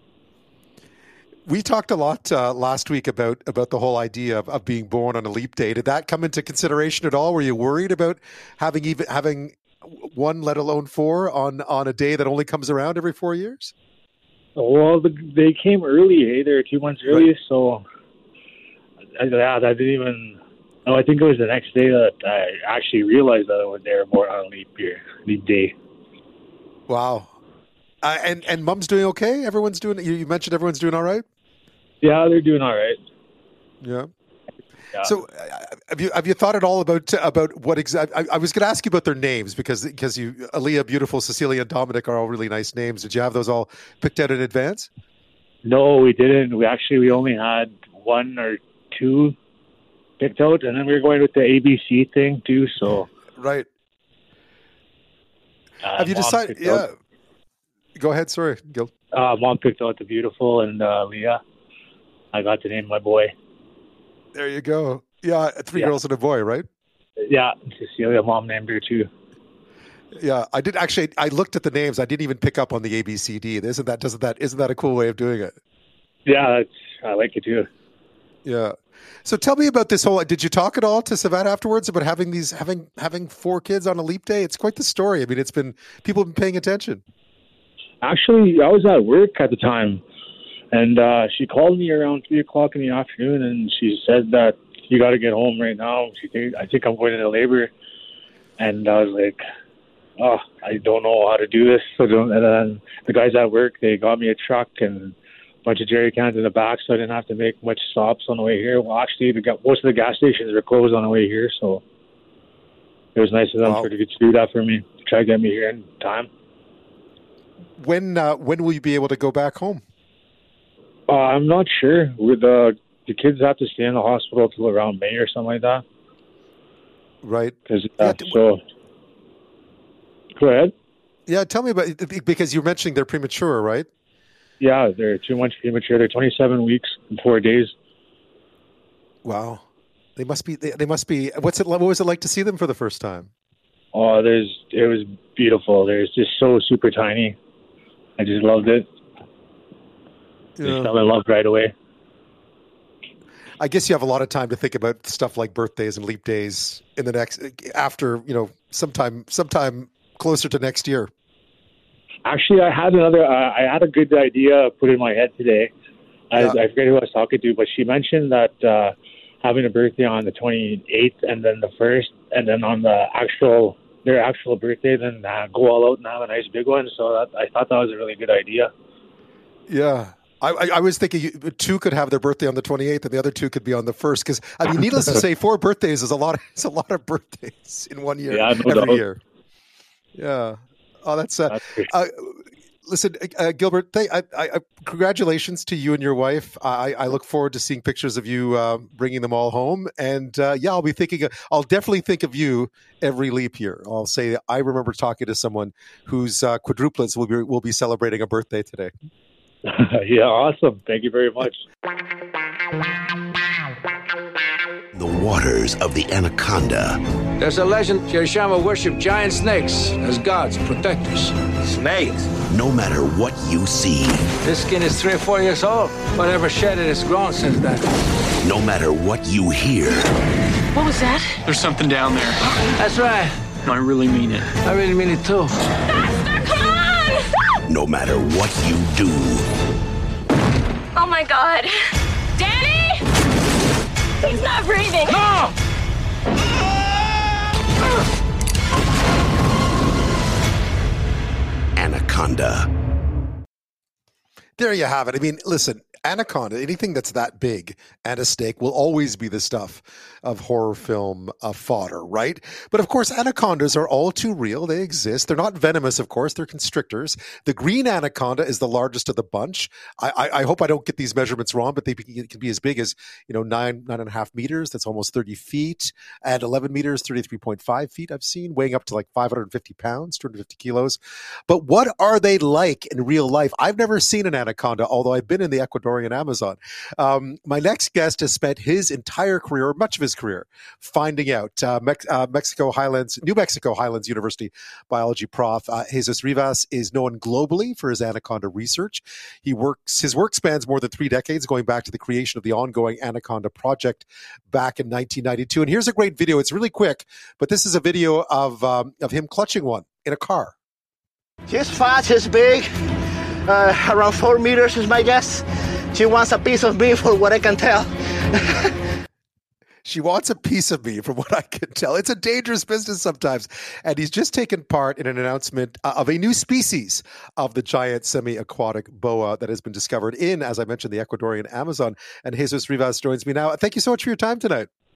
We talked a lot uh, last week about, about the whole idea of, of being born on a leap day. Did that come into consideration at all? Were you worried about having even having one, let alone four, on, on a day that only comes around every four years? Well, the, they came early. Hey, they were two months early, right. So I, yeah, I didn't even. No, I think it was the next day that I actually realized that they were born on a leap year, leap day. Wow. Uh, and and Mom's doing okay? Everyone's doing. You, you mentioned everyone's doing all right. Yeah, they're doing all right. Yeah. Yeah. So, uh, have you have you thought at all about about what exactly? I, I was going to ask you about their names because because you, Aaliyah, Beautiful, Cecilia, and Dominic are all really nice names. Did you have those all picked out in advance? No, we didn't. We actually we only had one or two picked out, and then we were going with the A B C thing too. So right. Uh, have you decided? Yeah. Out, Go ahead. Sorry, Gil. Uh, Mom picked out the Beautiful and uh, Leah. I got to name my boy. There you go. Yeah, three yeah. girls and a boy, right? Yeah, Cecilia, Mom named her too. Yeah, I did actually. I looked at the names. I didn't even pick up on the A B C D. Isn't that doesn't that isn't that a cool way of doing it? Yeah, that's, I like it too. Yeah. So tell me about this whole. Did you talk at all to Savannah afterwards about having these having having four kids on a leap day? It's quite the story. I mean, it's been people have been paying attention. Actually, I was at work at the time. And uh, she called me around three o'clock in the afternoon, and she said that you got to get home right now. She think, I think I'm going into labor. And I was like, oh, I don't know how to do this. So don't, and then the guys at work, they got me a truck and a bunch of jerry cans in the back, so I didn't have to make much stops on the way here. Well, actually, the, most of the gas stations were closed on the way here, so it was nice of them wow. for to do that for me, to try to get me here in time. When uh, when will you be able to go back home? Uh, I'm not sure. With the the kids have to stay in the hospital till around May or something like that. Right. Because uh, yeah, so. Go ahead. Yeah, tell me about it, because you're mentioning they're premature, right? Yeah, they're two months premature. They're twenty-seven weeks and four days. Wow, they must be. They, they must be. What's it? What was it like to see them for the first time? Oh, there's. It was beautiful. They're just so super tiny. I just loved it. Yeah. Just fell in love right away. I guess you have a lot of time to think about stuff like birthdays and leap days in the next after you know sometime sometime closer to next year. Actually, I had another. Uh, I had a good idea put in my head today. I, Yeah. I forget who I was talking to, but she mentioned that uh, having a birthday on the twenty-eighth and then the first, and then on the actual their actual birthday, then uh, go all out and have a nice big one. So that, I thought that was a really good idea. Yeah. I, I, I was thinking you, two could have their birthday on the twenty-eighth and the other two could be on the first. Because, I mean, needless to say, four birthdays is a lot of, it's a lot of birthdays in one year, Yeah, no every doubt. year. Yeah. Oh, that's, uh, That's for sure. uh listen, uh, Gilbert, th- I, I, I, congratulations to you and your wife. I, I look forward to seeing pictures of you uh, bringing them all home. And uh, yeah, I'll be thinking, of, I'll definitely think of you every leap year. I'll say, I remember talking to someone whose uh, quadruplets will be, will be celebrating a birthday today. Yeah, awesome. Thank you very much. The waters of the Anaconda. There's a legend Kirishama worshipped giant snakes as gods, protectors. Snakes? No matter what you see. This skin is three or four years old. Whatever shed it has grown since then. No matter what you hear. What was that? There's something down there. That's right. I really mean it. I really mean it too. Faster, come on! No matter what you do. Oh my God. Danny! He's not breathing. No! Anaconda. There you have it. I mean, listen, Anaconda, anything that's that big and a snake will always be the stuff of horror film uh, fodder, right? But of course, anacondas are all too real. They exist. They're not venomous, of course. They're constrictors. The green anaconda is the largest of the bunch. I, I, I hope I don't get these measurements wrong, but they be, can be as big as, you know, nine, nine and a half meters. That's almost thirty feet. And eleven meters, thirty-three point five feet, I've seen, weighing up to like five hundred fifty pounds, two hundred fifty kilos. But what are they like in real life? I've never seen an anaconda, although I've been in the Ecuadorian Amazon. Um, my next guest has spent his entire career, or much of his career, finding out. Uh, Mex- uh, Mexico Highlands, New Mexico Highlands University biology prof uh, Jesus Rivas is known globally for his anaconda research. He works. His work spans more than three decades, going back to the creation of the ongoing Anaconda Project back in nineteen ninety-two. And here's a great video. It's really quick, but this is a video of um, of him clutching one in a car. She's fat. She's big. Uh, around four meters is my guess. She wants a piece of me, for what I can tell. She wants a piece of me, from what I can tell. It's a dangerous business sometimes. And he's just taken part in an announcement of a new species of the giant semi-aquatic boa that has been discovered in, as I mentioned, the Ecuadorian Amazon. And Jesus Rivas joins me now. Thank you so much for your time tonight.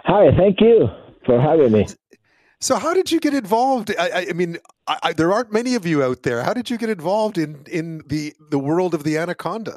Hi, thank you for having me. So how did you get involved? I, I mean, I, I, there aren't many of you out there. How did you get involved in, in the, the world of the anaconda?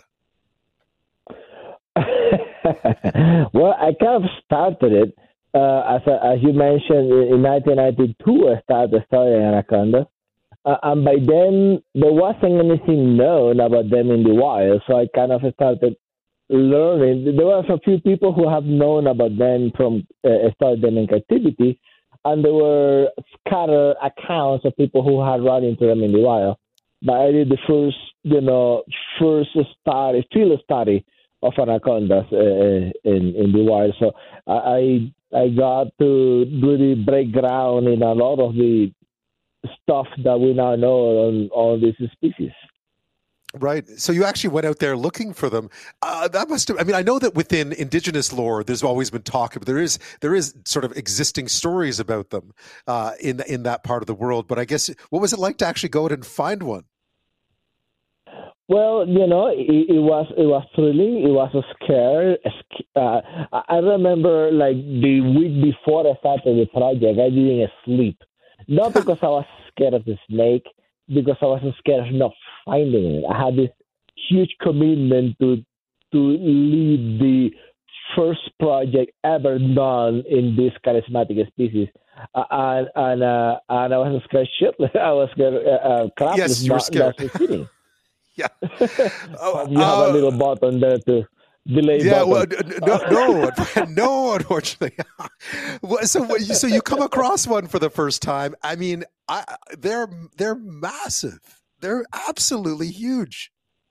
Well, I kind of started it, uh, as, a, as you mentioned, in nineteen ninety-two, I started studying anaconda. Uh, and by then, there wasn't anything known about them in the wild, so I kind of started learning. There were a few people who have known about them from uh, studying them in captivity, and there were scattered accounts of people who had run into them in the wild. But I did the first, you know, first study, field study of anacondas uh, in in the wild. So I I got to really break ground in a lot of the stuff that we now know on all these species. Right. So you actually went out there looking for them. Uh, that must have, I mean, I know that within indigenous lore, there's always been talk of, there is, there is sort of existing stories about them uh, in, in that part of the world. But I guess, what was it like to actually go out and find one? Well, you know, it, it was, it was thrilling. It was a scare. Uh, I remember like the week before I started the project, I didn't sleep. Not because I was scared of the snake, because I wasn't scared of not finding it. I had this huge commitment to to lead the first project ever done in this charismatic species, uh, and and uh, and I wasn't scared shitless. I was scared uh, uh, crapless. Yes, you were not, scared. not succeeding. Yeah, oh, you have uh, a little button there to delay. Yeah, button. well, no, no, no, unfortunately. so, so you come across one for the first time. I mean, I, they're they're massive. They're absolutely huge.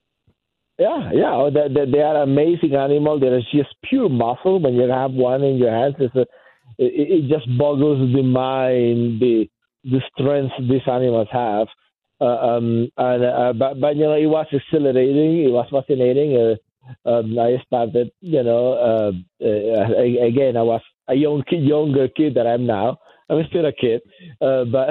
Yeah, yeah. They, they, they are amazing animals. They're just pure muscle. When you have one in your hands, it's a, it, it just boggles the mind the the strength these animals have. Uh, um, and uh, but, but you know, it was exhilarating. It was fascinating. Uh, Um, I started, you know, uh, uh, again, I was a young kid, younger kid than I am now. I'm still a kid, uh, but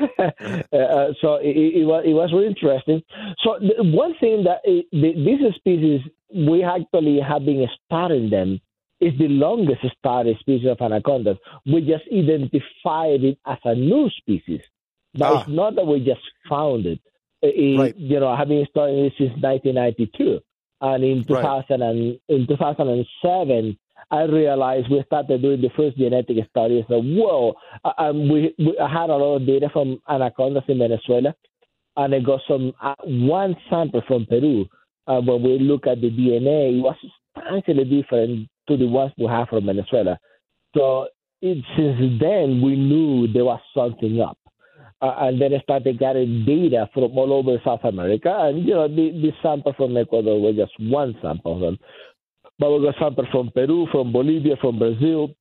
uh, so it, it was it was really interesting. So one thing that it, this species, we actually have been studying them, is the longest studied species of anacondas. We just identified it as a new species, but ah. it's not that we just found it. it right. You know, I have been studying it since nineteen ninety-two. And in two thousand right. and in two thousand seven, I realized we started doing the first genetic studies. So, whoa! Um, we, we I had a lot of data from anacondas in Venezuela, and I got some uh, one sample from Peru. Uh, when we look at the D N A, it was substantially different to the ones we have from Venezuela. So, it, since then, we knew there was something up. Uh, and then I started getting data from all over South America. And, you know, the, the sample from Ecuador was just one sample of them. But we got samples from Peru, from Bolivia, from Brazil,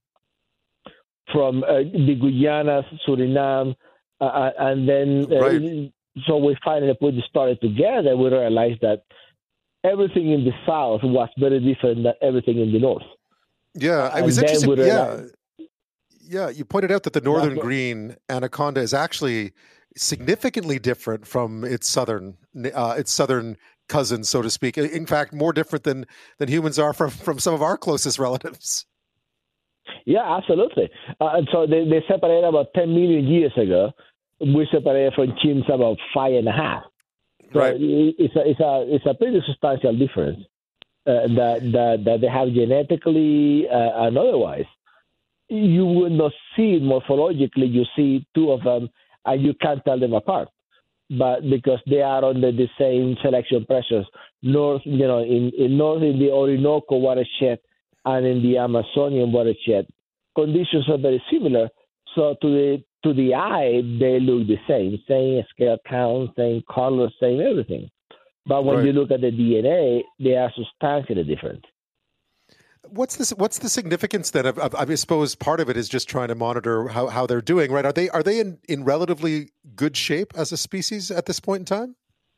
from uh, the Guyanas, Suriname. Uh, and then, uh, right. so we finally put the story together. We realized that everything in the South was very different than everything in the North. Yeah, it was interesting. Yeah. Yeah, you pointed out that the northern yeah, green anaconda is actually significantly different from its southern uh, its southern cousin, so to speak. In fact, more different than, than humans are from, from some of our closest relatives. Yeah, absolutely. Uh, and so they, they separated about ten million years ago. We separated from chimps about five and a half. So right. it's a it's a it's a pretty substantial difference uh, that, that that they have genetically uh, and otherwise. You will not see it morphologically. You see two of them, and you can't tell them apart. But because they are under the same selection pressures, north, you know, in, in north in the Orinoco watershed and in the Amazonian watershed, conditions are very similar. So to the to the eye, they look the same, same scale count, same color, same everything. But when right. you look at the D N A, they are substantially different. What's this? What's the significance then? Of, of, I suppose part of it is just trying to monitor how, how they're doing, right? Are they are they in, in relatively good shape as a species at this point in time?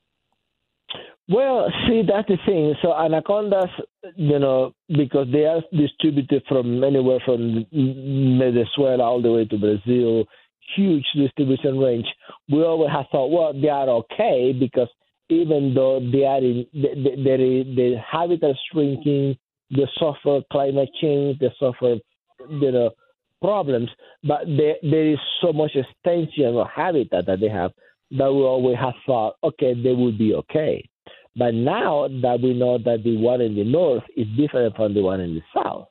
Well, see, that's the thing. So anacondas, you know, because they are distributed from anywhere from Venezuela all the way to Brazil, huge distribution range. We always have thought, well, they are okay because even though they are in, the, the, the habitat is shrinking, they suffer climate change, they suffer, you know, problems, but there, there is so much extension of habitat that they have that we always have thought, okay, they will be okay. But now that we know that the one in the north is different from the one in the south,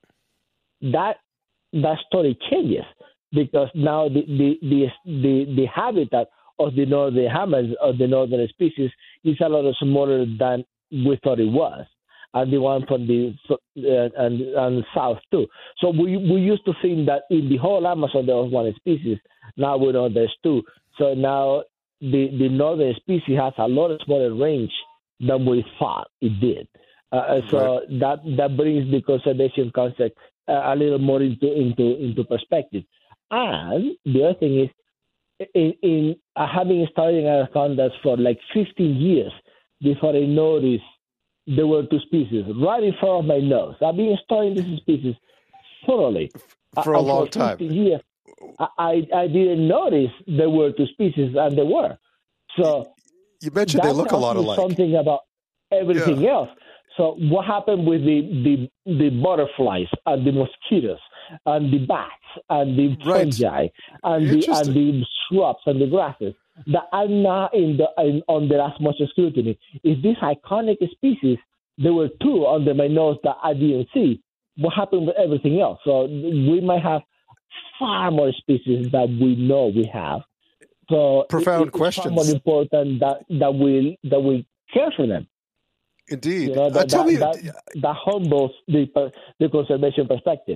that that story changes because now the the the the, the habitat of the northern hammers of the northern species is a lot smaller than we thought it was, and the one from the uh, and and south too. So we we used to think that in the whole Amazon there was one species. Now we know there's two. So now the the northern species has a lot smaller range than we thought it did. Uh, so right. that that brings the conservation concept uh, a little more into into into perspective. And the other thing is, in, in uh, having studied anacondas for like fifteen years before I noticed there were two species right in front of my nose. I've been studying this species thoroughly for a uh, long for time. Years. I, I didn't notice there were two species, and there were. So you mentioned they look a lot alike. Something about everything yeah. else. So what happened with the, the the butterflies and the mosquitoes and the bats and the right. fungi and the and the shrubs and the grasses that are not in the in, under as much scrutiny? Is this iconic species? There were two under my nose that I didn't see. What happened with everything else? So we might have far more species that we know we have. So profound it, it's questions. Far more important that that we that we care for them. Indeed, you know, that, uh, tell that, me, that, that humbles the the conservation perspective.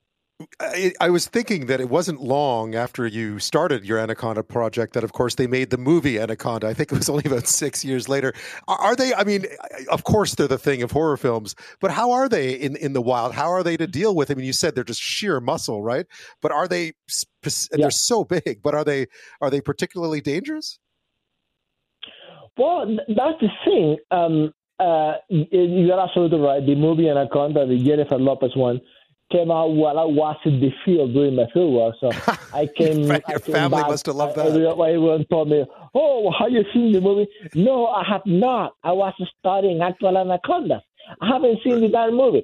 I, I was thinking that it wasn't long after you started your Anaconda project that, of course, they made the movie Anaconda. I think it was only about six years later. Are, are they? I mean, of course, they're the thing of horror films, but how are they in in the wild? How are they to deal with? I mean, you said they're just sheer muscle, right? But are they? They're yeah. so big, but are they? Are they particularly dangerous? Well, that's the thing. Um, Uh, you're absolutely right. The movie Anaconda, the Jennifer Lopez one, came out while I was in the field doing my field work. So I came. Your I came family back, must have loved that. Everyone, everyone told me, "Oh, have you seen the movie?" No, I have not. I was studying actual anacondas. I haven't seen the damn movie.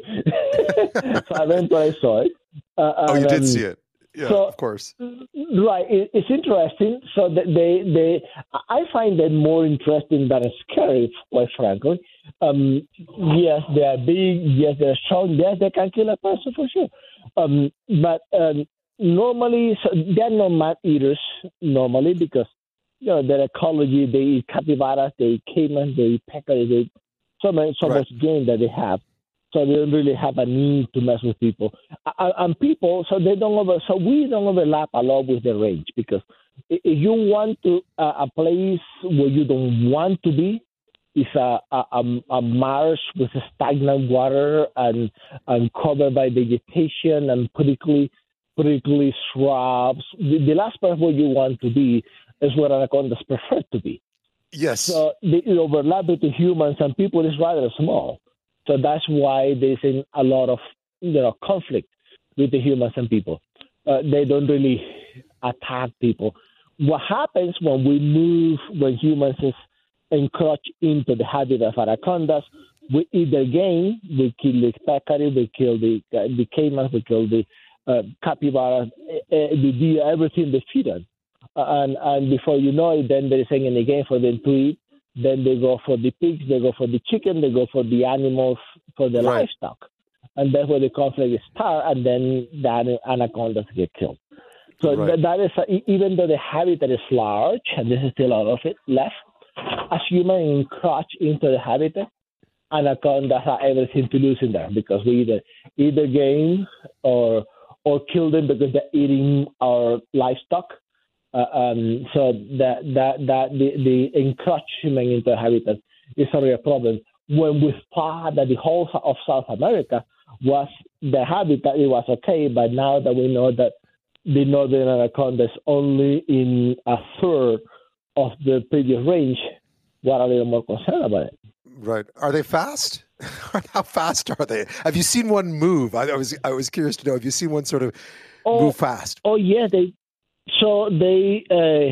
So I went and I saw it. Uh, oh, you and, did um, see it. Yeah, so, of course. Right. It, it's interesting. So that they, they, I find them more interesting than scary, quite frankly. Um, yes, they are big. Yes, they're strong. Yes, they can kill a person for sure. Um, but um, normally, so they're not man eaters normally because, you know, their ecology, they eat capybaras, they eat caimans, they eat peccaries, they eat so, many, so right. much game that they have. So they don't really have a need to mess with people, uh, and people. So they don't over. So we don't overlap a lot with the range because if you want to uh, a place where you don't want to be is a a, a marsh with stagnant water and and covered by vegetation and prickly prickly shrubs. The, the last place where you want to be is where anacondas prefer to be. Yes. So the overlap between humans and people is rather small. So that's why there's a lot of, you know, conflict with the humans and people. Uh, they don't really attack people. What happens when we move, when humans encroach into the habitat of anacondas, we either gain, we kill the peccary, we kill the uh, the caimans, we kill the uh, capybara, uh, the deer, everything they feed on. Uh, and, and before you know it, then there isn't any game for them to eat. Then they go for the pigs, they go for the chicken, they go for the animals, for the right. livestock. And that's where the conflict starts, and then the anacondas get killed. So right. th- that is, a, even though the habitat is large, and there's still a lot of it left, as humans encroach into the habitat, anacondas have everything to lose in there because we either either gain or or kill them because they're eating our livestock. Uh, um, so that that that the, the encroachment into habitat is a real problem. When we thought that the whole of South America was the habitat, it was okay. But now that we know that the northern anaconda is only in a third of the previous range, we're a little more concerned about it. Right? Are they fast? How fast are they? Have you seen one move? I, I was I was curious to know. Have you seen one sort of oh, move fast? Oh yeah, they. So they uh,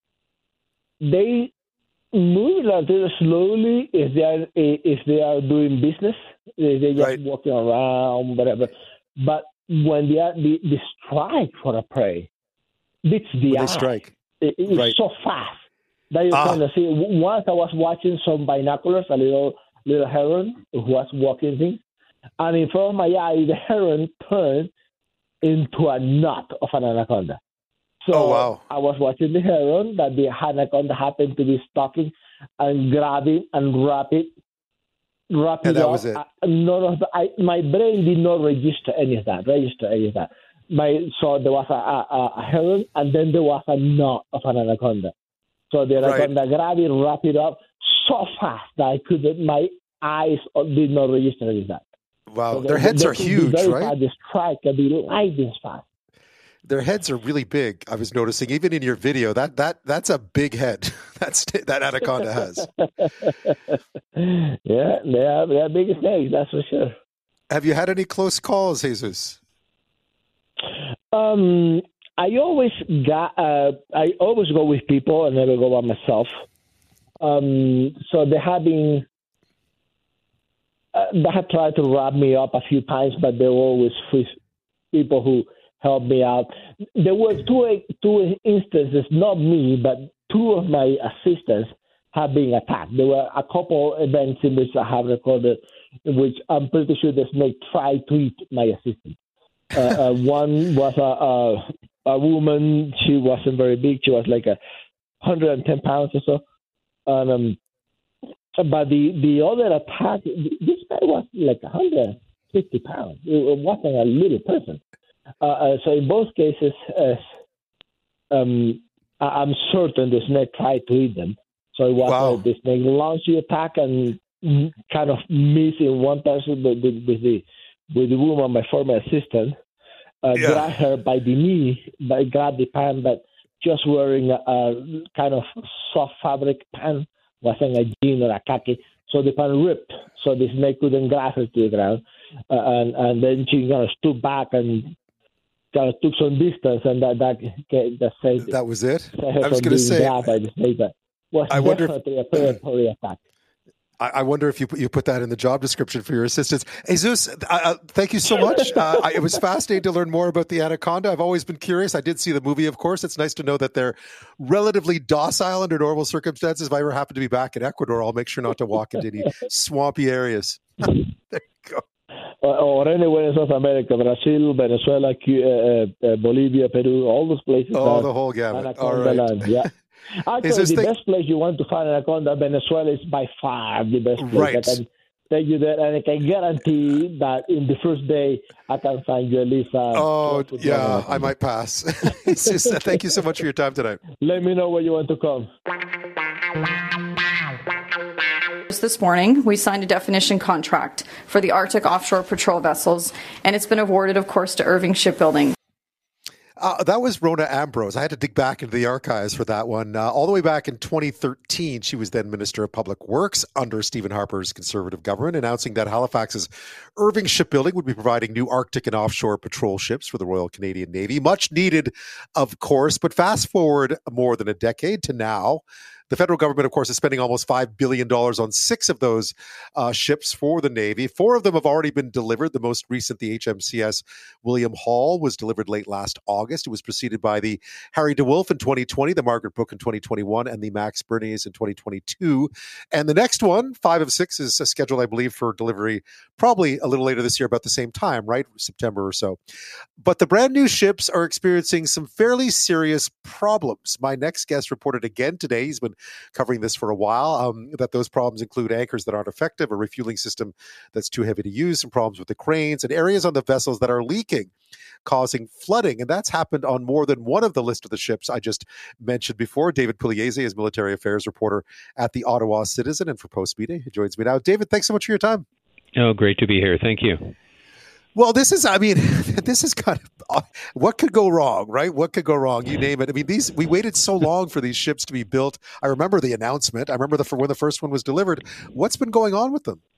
they move a little slowly if they are if they are doing business. If they're just right. walking around, whatever. But when they, are, they, they strike for a prey, it's the when eye. They strike. It, it's right. so fast that you ah. kind of see. Once I was watching some binoculars, a little little heron who was walking things, and in front of my eye, the heron turned into a knot of an anaconda. So oh, wow. I was watching the heron that the anaconda happened to be stalking and grab it and wrap it, wrap and it that up. was it. I, none of the, I, my brain did not register any of that. Register any of that. My so there was a, a, a heron, and then there was a knot of an anaconda. So the anaconda right. grabbed it, wrap it up so fast that I couldn't. My eyes did not register any of that. Wow, so their they, heads they are huge, right? Fast. The strike can be lightning fast. Their heads are really big. I was noticing, even in your video, that that that's a big head. That's that anaconda has. yeah, they are they are big snakes. That's for sure. Have you had any close calls, Jesus? Um, I always got. Uh, I always go with people. I never go by myself. Um, so they have been. Uh, they have tried to wrap me up a few times, but they were always with people who helped me out. There were two two instances, not me, but two of my assistants have been attacked. There were a couple events in which I have recorded, in which I'm pretty sure the snake tried to eat my assistant. Uh, uh, one was a, a a woman. She wasn't very big. She was like a hundred and ten pounds or so. And um, but the the other attack, this guy was like a hundred fifty pounds. It wasn't a little person. Uh, uh, so in both cases, uh, um, I, I'm certain the snake tried to eat them. So it was wow. uh, the snake launched the attack and kind of missing one person with, with, with the with the woman, my former assistant, uh, yeah. grabbed her by the knee, by, grabbed the pant, but just wearing a, a kind of soft fabric pant, wasn't a jean or a khaki. So the pant ripped, so the snake couldn't grab her to the ground. Uh, and, and then she kind of stood back and kind of took some distance, and that that, that saved That was it? I was going to say, by the snake, but was I wonder if, a predatory attack. I wonder if you put, you put that in the job description for your assistants. Jesus, uh, thank you so much. Uh, I, it was fascinating to learn more about the anaconda. I've always been curious. I did see the movie, of course. It's nice to know that they're relatively docile under normal circumstances. If I ever happen to be back in Ecuador, I'll make sure not to walk into any swampy areas. There you go. Or anywhere in South America, Brazil, Venezuela, uh, uh, Bolivia, Peru, all those places. Oh, the whole gamut. All right. Land. Yeah. Actually, the thing... best place you want to find anaconda, Venezuela, is by far the best place. Right. I can tell you that, and I can guarantee that in the first day, I can find you at least. Uh, oh, yeah, I might pass. Just, uh, thank you so much for your time tonight. Let me know where you want to come. This morning, we signed a definition contract for the Arctic offshore patrol vessels, and it's been awarded, of course, to Irving Shipbuilding. Uh, that was Rona Ambrose. I had to dig back into the archives for that one. Uh, all the way back in twenty thirteen, she was then Minister of Public Works under Stephen Harper's Conservative government, announcing that Halifax's Irving Shipbuilding would be providing new Arctic and offshore patrol ships for the Royal Canadian Navy. Much needed, of course, but fast forward more than a decade to now. The federal government, of course, is spending almost five billion dollars on six of those uh, ships for the Navy. Four of them have already been delivered. The most recent, the H M C S William Hall, was delivered late last August. It was preceded by the Harry DeWolf in twenty twenty, the Margaret Brooke in twenty twenty-one, and the Max Bernies in twenty twenty-two. And the next one, five of six, is scheduled, I believe, for delivery probably a little later this year, about the same time, right? September or so. But the brand new ships are experiencing some fairly serious problems. My next guest reported again today, he's been covering this for a while, um, that those problems include anchors that aren't effective, a refueling system that's too heavy to use, some problems with the cranes, and areas on the vessels that are leaking, causing flooding. And that's happened on more than one of the list of the ships I just mentioned before. David Pugliese is military affairs reporter at the Ottawa Citizen and for Postmedia. He joins me now. David, thanks so much for your time. Oh, great to be here. Thank you. Well, this is, I mean, this is kind of, what could go wrong, right? What could go wrong? You name it. I mean, these, we waited so long for these ships to be built. I remember the announcement. I remember the, when the first one was delivered. What's been going on with them?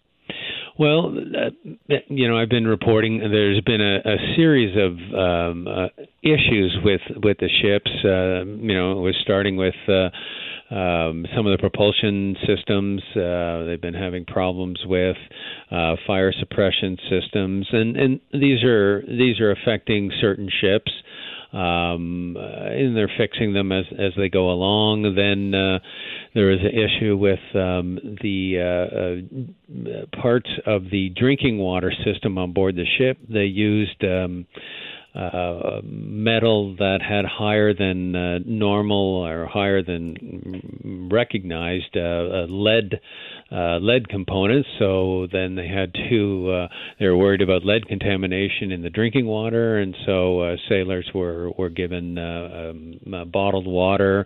Well, uh, you know, I've been reporting there's been a, a series of um, uh, issues with with the ships. Uh, you know, it was starting with uh, um, some of the propulsion systems. Uh, they've been having problems with uh, fire suppression systems, and, and these are these are affecting certain ships. Um, and they're fixing them as as they go along. Then uh, there was an issue with um, the uh, uh, parts of the drinking water system on board the ship. They used um, uh, metal that had higher than uh, normal or higher than recognized uh, uh, lead. Uh, lead components, so then they had to, uh, they were worried about lead contamination in the drinking water, and so uh, sailors were, were given uh, um, uh, bottled water.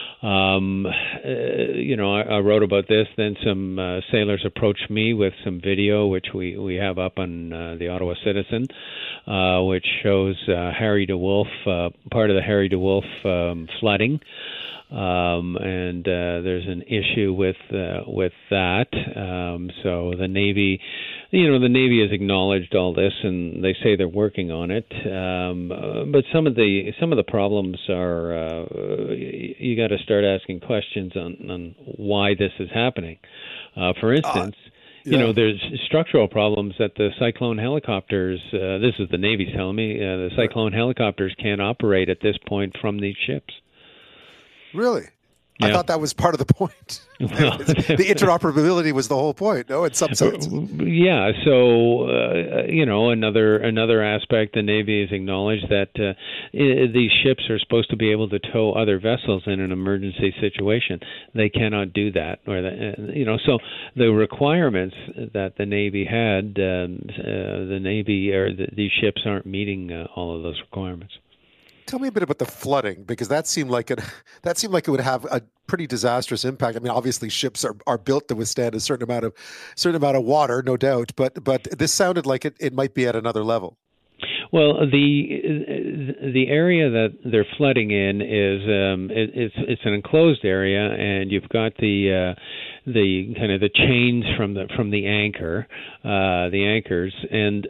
Um, uh, you know, I, I wrote about this, then some uh, sailors approached me with some video, which we, we have up on uh, the Ottawa Citizen, uh, which shows uh, Harry DeWolf, uh, part of the Harry DeWolf um, flooding. Um, and uh, there's an issue with uh, with that. Um, so the Navy, you know, the Navy has acknowledged all this, and they say they're working on it. Um, uh, but some of the some of the problems are uh, you, you got to start asking questions on, on why this is happening. Uh, for instance. Uh. You yeah. know, there's structural problems that the Cyclone helicopters, uh, this is the Navy telling me, uh, the Cyclone helicopters can't operate at this point from these ships. Really? Yeah. I thought that was part of the point. Well, the interoperability was the whole point, no, in some sense. Yeah, so, uh, you know, another another aspect, the Navy has acknowledged that uh, I- these ships are supposed to be able to tow other vessels in an emergency situation. They cannot do that. Or the, uh, you know, so the requirements that the Navy had, um, uh, the Navy, or the, these ships aren't meeting uh, all of those requirements. Tell me a bit about the flooding, because that seemed like it. That seemed like it would have a pretty disastrous impact. I mean, obviously, ships are, are built to withstand a certain amount of certain amount of water, no doubt. But but this sounded like it, it might be at another level. Well, the the area that they're flooding in is um, it, it's it's an enclosed area, and you've got the uh, the kind of the chains from the from the anchor, uh, the anchors, and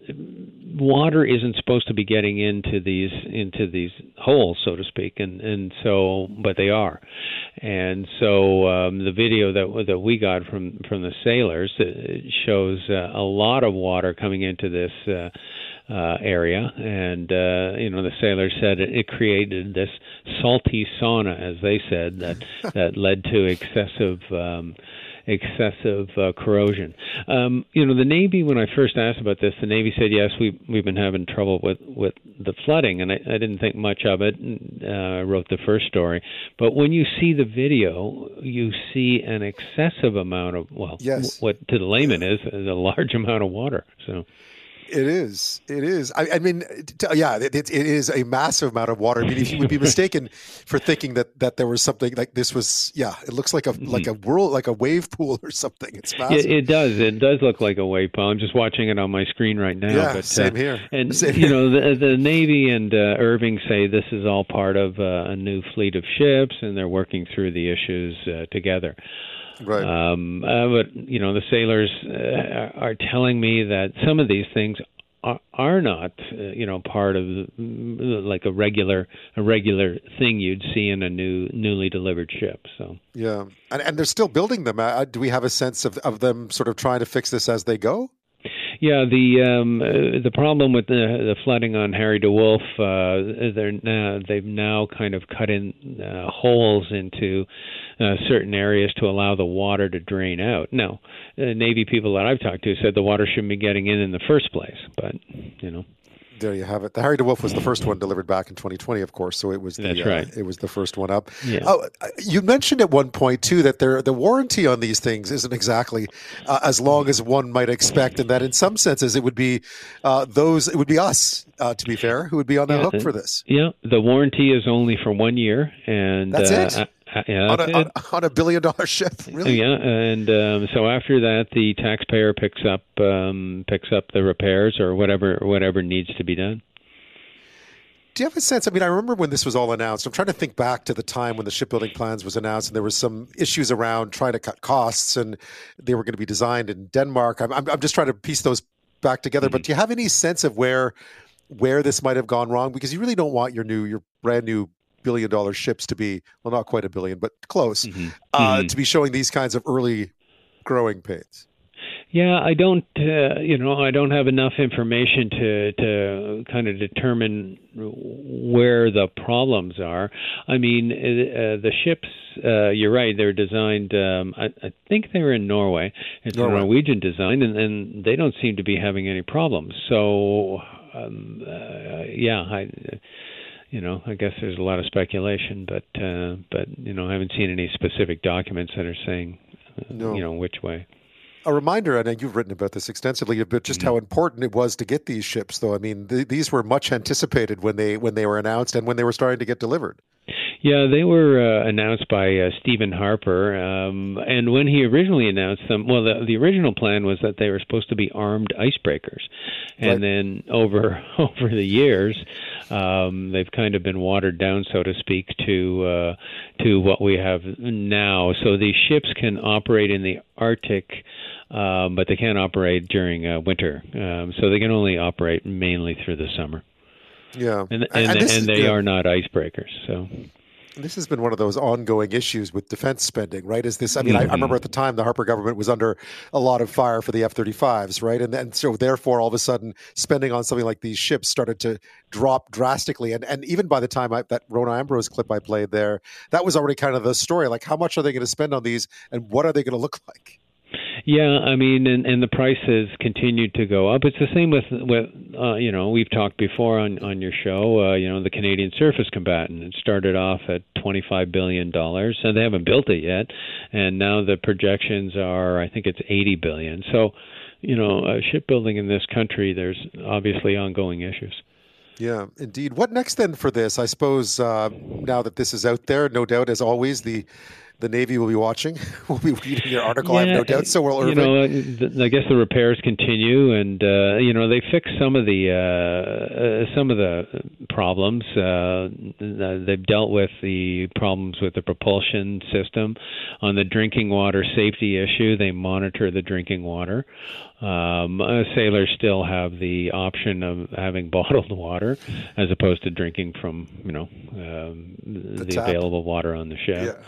water isn't supposed to be getting into these into these holes, so to speak, and and so but they are, and so um, the video that that we got from from the sailors shows uh, a lot of water coming into this uh, uh, area, and uh, you know the sailors said it, it created this salty sauna, as they said, that that led to excessive. Um, excessive uh, corrosion. Um, you know, the Navy, when I first asked about this, the Navy said, yes, we, we've been having trouble with, with the flooding, and I, I didn't think much of it. Uh, I wrote the first story. But when you see the video, you see an excessive amount of, well, yes. w- what to the layman is, is a large amount of water. So. It is. It is. I, I mean, t- yeah, it, it is a massive amount of water. I mean, if you would be mistaken for thinking that, that there was something like this was, yeah, it looks like a mm-hmm. like a world, like a wave pool or something. It's massive. It, it does. It does look like a wave pool. I'm just watching it on my screen right now. Yeah, but, same uh, here. And same you here. know, the, the Navy and uh, Irving say this is all part of uh, a new fleet of ships, and they're working through the issues uh, together. Right. Um, uh, but you know, the sailors uh, are telling me that some of these things are, are not, uh, you know, part of the, like a regular a regular thing you'd see in a new newly delivered ship. So yeah, and and they're still building them. Uh, do we have a sense of, of them sort of trying to fix this as they go? Yeah, the um, uh, the problem with the, the flooding on Harry DeWolf, uh, they're now, they've now kind of cut in uh, holes into uh, certain areas to allow the water to drain out. Now, uh, Navy people that I've talked to said the water shouldn't be getting in in the first place, but you know. There you have it. The Harry DeWolf was the first one delivered back in twenty twenty, of course. So it was the, That's right. Uh, it was the first one up. Yeah. Oh, you mentioned at one point too that there, the warranty on these things isn't exactly uh, as long as one might expect, and that in some senses it would be uh, those. It would be us, uh, to be fair, who would be on the yeah, hook for this. Yeah, the warranty is only for one year, and that's uh, it. Uh, yeah, on, that's a, it. on, on a billion dollar ship, really? Yeah, and um, so after that, the taxpayer picks up um, picks up the repairs or whatever whatever needs to be done. Do you have a sense? I mean, I remember when this was all announced. I'm trying to think back to the time when the shipbuilding plans was announced, and there was some issues around trying to cut costs, and they were going to be designed in Denmark. I'm, I'm, I'm just trying to piece those back together. Mm-hmm. But do you have any sense of where where this might have gone wrong? Because you really don't want your new, your brand new billion dollar ships to be, well, not quite a billion, but close, mm-hmm. Uh, mm-hmm. to be showing these kinds of early growing pains. Yeah, I don't, uh, you know, I don't have enough information to to kind of determine where the problems are. I mean, uh, the ships, uh, you're right, they're designed, um, I, I think they were in Norway. It's Norway. a Norwegian design, and, and they don't seem to be having any problems. So, um, uh, yeah, I... You know, I guess there's a lot of speculation, but uh, but you know, I haven't seen any specific documents that are saying, uh, no. you know, which way. A reminder, I know you've written about this extensively, but just mm-hmm. how important it was to get these ships, though. I mean, th- these were much anticipated when they when they were announced and when they were starting to get delivered. Yeah, they were uh, announced by uh, Stephen Harper, um, and when he originally announced them, well, the, the original plan was that they were supposed to be armed icebreakers, and right. then over over the years, um, they've kind of been watered down, so to speak, to uh, to what we have now. So these ships can operate in the Arctic, um, but they can't operate during uh, winter. Um, so they can only operate mainly through the summer. Yeah, and and, and, and they yeah. are not icebreakers. So this has been one of those ongoing issues with defense spending, right? Is this? I mean, mm-hmm. I, I remember at the time the Harper government was under a lot of fire for the F thirty-fives, right? And then so therefore, all of a sudden, spending on something like these ships started to drop drastically. And and even by the time I, that Rona Ambrose clip I played there, that was already kind of the story. Like, how much are they going to spend on these, and what are they going to look like? Yeah, I mean, and, and the prices continued to go up. It's the same with, with uh, you know, we've talked before on, on your show, uh, you know, the Canadian Surface Combatant. It started off at twenty-five billion dollars, and they haven't built it yet. And now the projections are, I think it's eighty billion dollars. So, you know, uh, shipbuilding in this country, there's obviously ongoing issues. Yeah, indeed. What next then for this? I suppose uh, now that this is out there, no doubt, as always, the The Navy will be watching. We'll be reading your article, yeah, I have no doubt. So will Irving. You know, I guess the repairs continue, and uh, you know they fix some of the uh, uh, some of the problems. Uh, they've dealt with the problems with the propulsion system. On the drinking water safety issue, they monitor the drinking water. Um, uh, sailors still have the option of having bottled water as opposed to drinking from you know um, the, the available water on the ship. Yeah.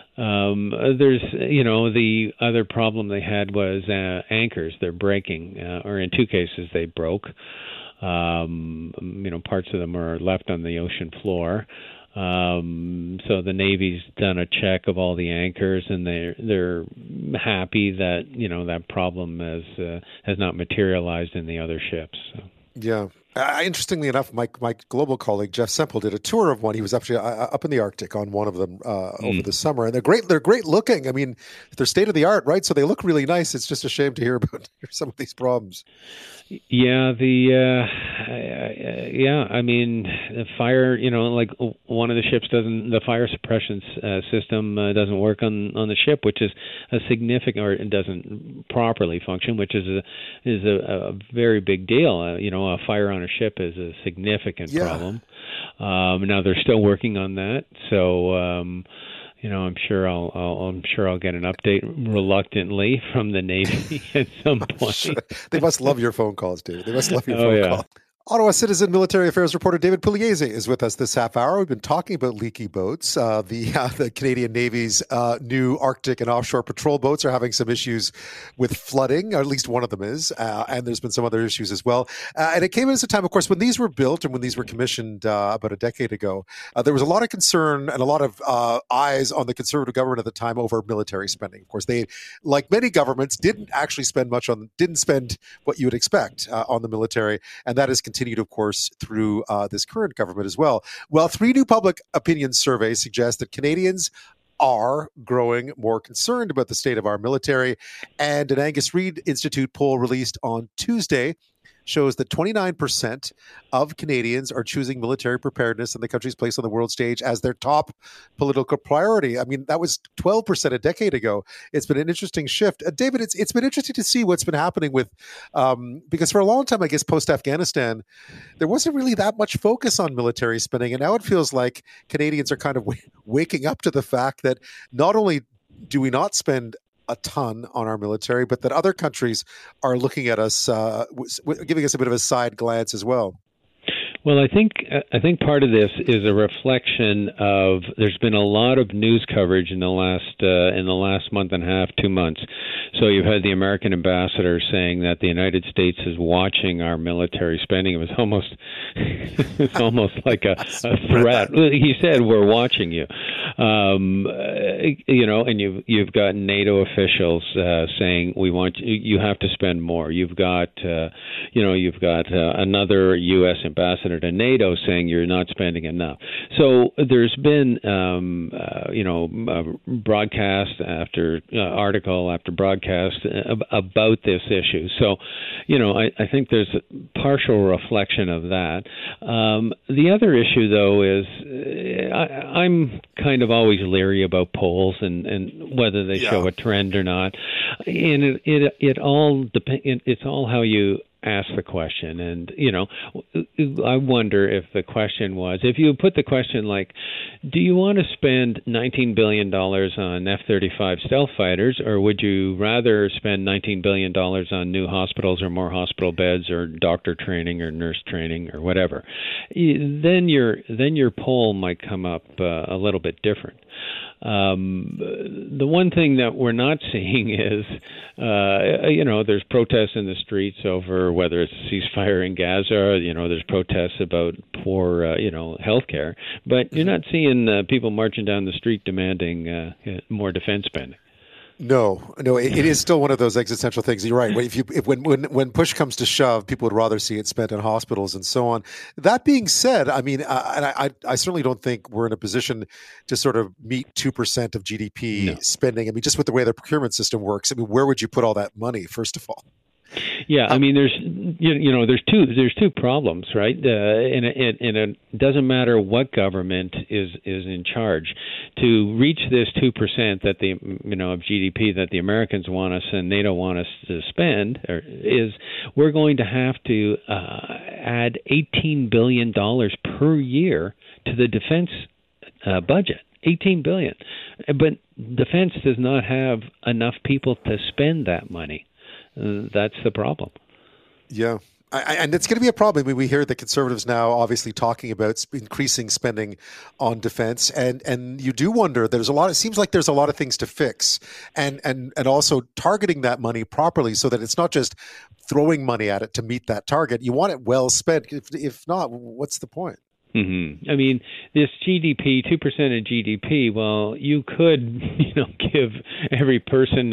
Um, there's, you know, the other problem they had was uh, anchors. They're breaking, uh, or in two cases they broke. Um, you know, parts of them are left on the ocean floor. Um, so the Navy's done a check of all the anchors, and they're they're happy that you know that problem has uh, has not materialized in the other ships. So. Yeah. Uh, interestingly enough, my my global colleague Jeff Semple did a tour of one. He was actually uh, up in the Arctic on one of them uh, mm. over the summer, and they're great. They're great looking. I mean, they're state of the art, right? So they look really nice. It's just a shame to hear about some of these problems. Yeah, the uh, uh, yeah. I mean, the fire. You know, like one of the ships doesn't. The fire suppression uh, system uh, doesn't work on, on the ship, which is a significant, or it doesn't properly function, which is a is a, a very big deal. Uh, you know, a fire on a ship is a significant yeah. problem. Um, now they're still working on that, so. Um, You know, I'm sure I'll, I'll, I'm sure I'll get an update reluctantly from the Navy at some point. Sure. They must love your phone calls, David. They must love your oh, phone yeah. call. Ottawa Citizen military affairs reporter David Pugliese is with us this half hour. We've been talking about leaky boats. Uh, the uh, the Canadian Navy's uh, new Arctic and offshore patrol boats are having some issues with flooding, or at least one of them is, uh, and there's been some other issues as well. Uh, and it came at a time, of course, when these were built and when these were commissioned uh, about a decade ago. Uh, there was a lot of concern and a lot of uh, eyes on the Conservative government at the time over military spending. Of course, they, like many governments, didn't actually spend much on, didn't spend what you would expect uh, on the military, and that is continued, of course, through uh, this current government as well. Well, three new public opinion surveys suggest that Canadians are growing more concerned about the state of our military. And an Angus Reid Institute poll released on Tuesday shows that twenty-nine percent of Canadians are choosing military preparedness and the country's place on the world stage as their top political priority. I mean, that was twelve percent a decade ago. It's been an interesting shift. Uh, David, it's it's been interesting to see what's been happening with, um, because for a long time, I guess, post-Afghanistan, there wasn't really that much focus on military spending. And now it feels like Canadians are kind of w- waking up to the fact that not only do we not spend a ton on our military, but that other countries are looking at us, uh, w- w- giving us a bit of a side glance as well. Well, I think I think part of this is a reflection of there's been a lot of news coverage in the last uh, in the last month and a half, two months. So you've had the American ambassador saying that the United States is watching our military spending. It was almost it's almost like a, a threat. He said, "We're watching you," um, you know. And you've you've got NATO officials uh, saying, "We want you, you have to spend more." You've got uh, you know you've got uh, another U S ambassador to NATO saying you're not spending enough. So there's been, um, uh, you know, uh, broadcast after uh, article after broadcast ab- about this issue. So, you know, I, I think there's a partial reflection of that. Um, the other issue, though, is uh, I, I'm kind of always leery about polls and, and whether they yeah. show a trend or not. And it it, it all depends. It's all how you ask the question. And, you know, I wonder if the question was, if you put the question like, do you want to spend nineteen billion dollars on F thirty-five stealth fighters, or would you rather spend nineteen billion dollars on new hospitals or more hospital beds or doctor training or nurse training or whatever, then your then your poll might come up uh, a little bit different. Um, the one thing that we're not seeing is, uh, you know, there's protests in the streets over whether it's a ceasefire in Gaza. You know, there's protests about poor, uh, you know, health care. But you're not seeing uh, people marching down the street demanding uh, more defense spending. No, no, it, it is still one of those existential things. You're right. If you, if when, when when push comes to shove, people would rather see it spent in hospitals and so on. That being said, I mean, I I, I certainly don't think we're in a position to sort of meet two percent of G D P no. spending. I mean, just with the way the procurement system works, I mean, where would you put all that money? First of all. Yeah, I mean, there's you, you know, there's two there's two problems, right? Uh, and, and, and it doesn't matter what government is is in charge. To reach this two percent that the you know of G D P that the Americans want us and NATO want us to spend, or, is we're going to have to uh, add eighteen billion dollars per year to the defense uh, budget. eighteen billion dollars, but defense does not have enough people to spend that money. Uh, that's the problem. Yeah. I, and it's going to be a problem. I mean, we hear the Conservatives now obviously talking about increasing spending on defense. And, and you do wonder, there's a lot, it seems like there's a lot of things to fix, and, and, and also targeting that money properly so that it's not just throwing money at it to meet that target. You want it well spent. If, if not, what's the point? Mm-hmm. I mean, this G D P, two percent of G D P, well, you could, you know, give every person uh,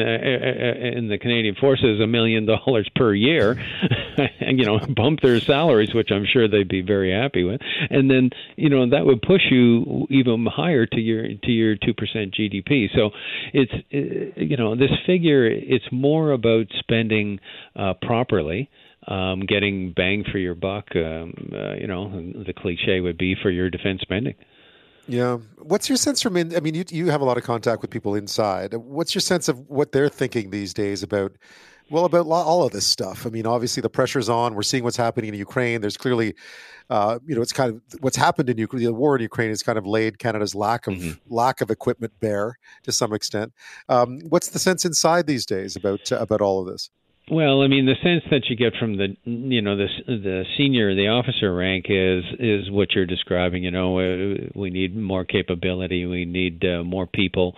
in the Canadian Forces a million dollars per year and, you know, bump their salaries, which I'm sure they'd be very happy with. And then, you know, that would push you even higher to your to your two percent G D P. So it's, uh, you know, this figure, it's more about spending uh, properly. Um, getting bang for your buck, um, uh, you know, the cliche would be for your defense spending. Yeah. What's your sense from, in, I mean, you you have a lot of contact with people inside. What's your sense of what they're thinking these days about, well, about all of this stuff? I mean, obviously the pressure's on. We're seeing what's happening in Ukraine. There's clearly, uh, you know, it's kind of, what's happened in Ukraine, the war in Ukraine has kind of laid Canada's lack of mm-hmm. lack of equipment bare to some extent. Um, what's the sense inside these days about uh, about all of this? Well, I mean, the sense that you get from the, you know, the the senior, the officer rank is is what you're describing. You know, uh, we need more capability. We need uh, more people.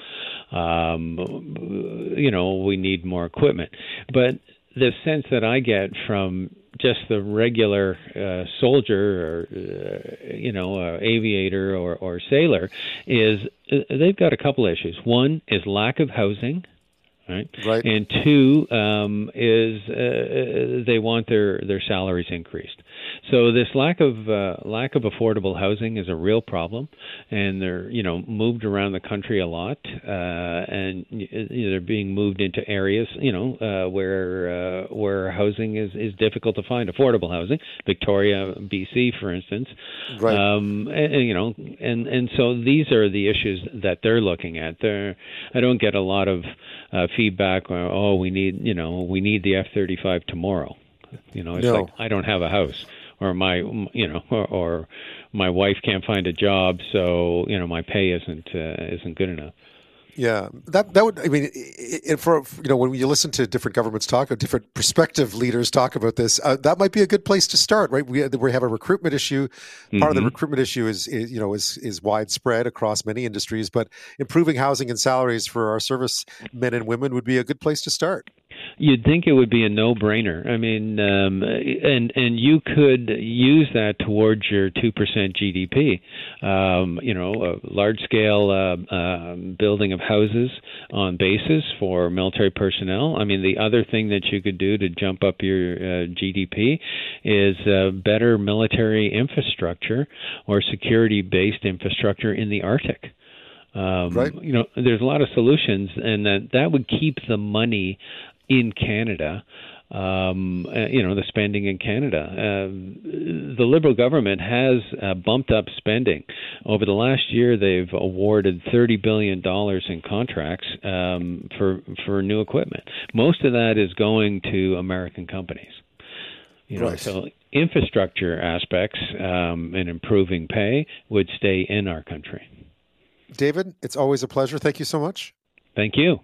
Um, you know, we need more equipment. But the sense that I get from just the regular uh, soldier or, uh, you know, uh, aviator or, or sailor is uh, they've got a couple issues. One is lack of housing. Right. Right. And two um, is uh, they want their, their salaries increased. So this lack of uh, lack of affordable housing is a real problem, and they're you know moved around the country a lot, uh, and you know, they're being moved into areas you know uh, where uh, where housing is, is difficult to find, affordable housing. Victoria, B C, for instance. Right. Um, and, and you know, and and so these are the issues that they're looking at. They're, I don't get a lot of uh, feedback. Where, oh, we need you know we need the F thirty-five tomorrow. You know, it's no. like I don't have a house. Or my, you know, or, or my wife can't find a job, so you know my pay isn't uh, isn't good enough. Yeah, that that would. I mean, it, it, for you know, when you listen to different governments talk, or different prospective leaders talk about this, uh, that might be a good place to start, right? We we have a recruitment issue. Part mm-hmm. of the recruitment issue is, is you know is is widespread across many industries, but improving housing and salaries for our service men and women would be a good place to start. You'd think it would be a no-brainer. I mean, um, and and you could use that towards your two percent G D P. Um, you know, a large-scale uh, uh, building of houses on bases for military personnel. I mean, the other thing that you could do to jump up your uh, G D P is uh, better military infrastructure or security-based infrastructure in the Arctic. Um, right. You know, there's a lot of solutions, and that that would keep the money in Canada, um, uh, you know, the spending in Canada. Uh, the Liberal government has uh, bumped up spending. Over the last year, they've awarded thirty billion dollars in contracts um, for for new equipment. Most of that is going to American companies. You know, right. So infrastructure aspects um, and improving pay would stay in our country. David, it's always a pleasure. Thank you so much. Thank you.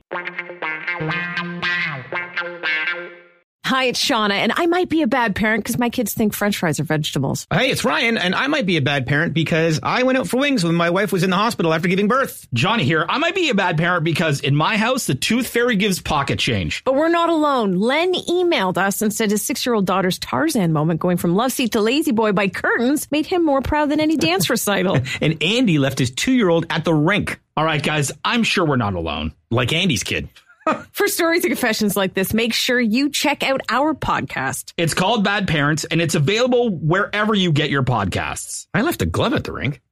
Hi, it's Shauna, and I might be a bad parent because my kids think French fries are vegetables. Hey, it's Ryan, and I might be a bad parent because I went out for wings when my wife was in the hospital after giving birth. Johnny here. I might be a bad parent because in my house, the tooth fairy gives pocket change. But we're not alone. Len emailed us and said his six-year-old daughter's Tarzan moment going from love seat to lazy boy by curtains made him more proud than any dance recital. And Andy left his two-year-old at the rink. All right, guys, I'm sure we're not alone. Like Andy's kid. For stories and confessions like this, make sure you check out our podcast. It's called Bad Parents, and it's available wherever you get your podcasts. I left a glove at the rink.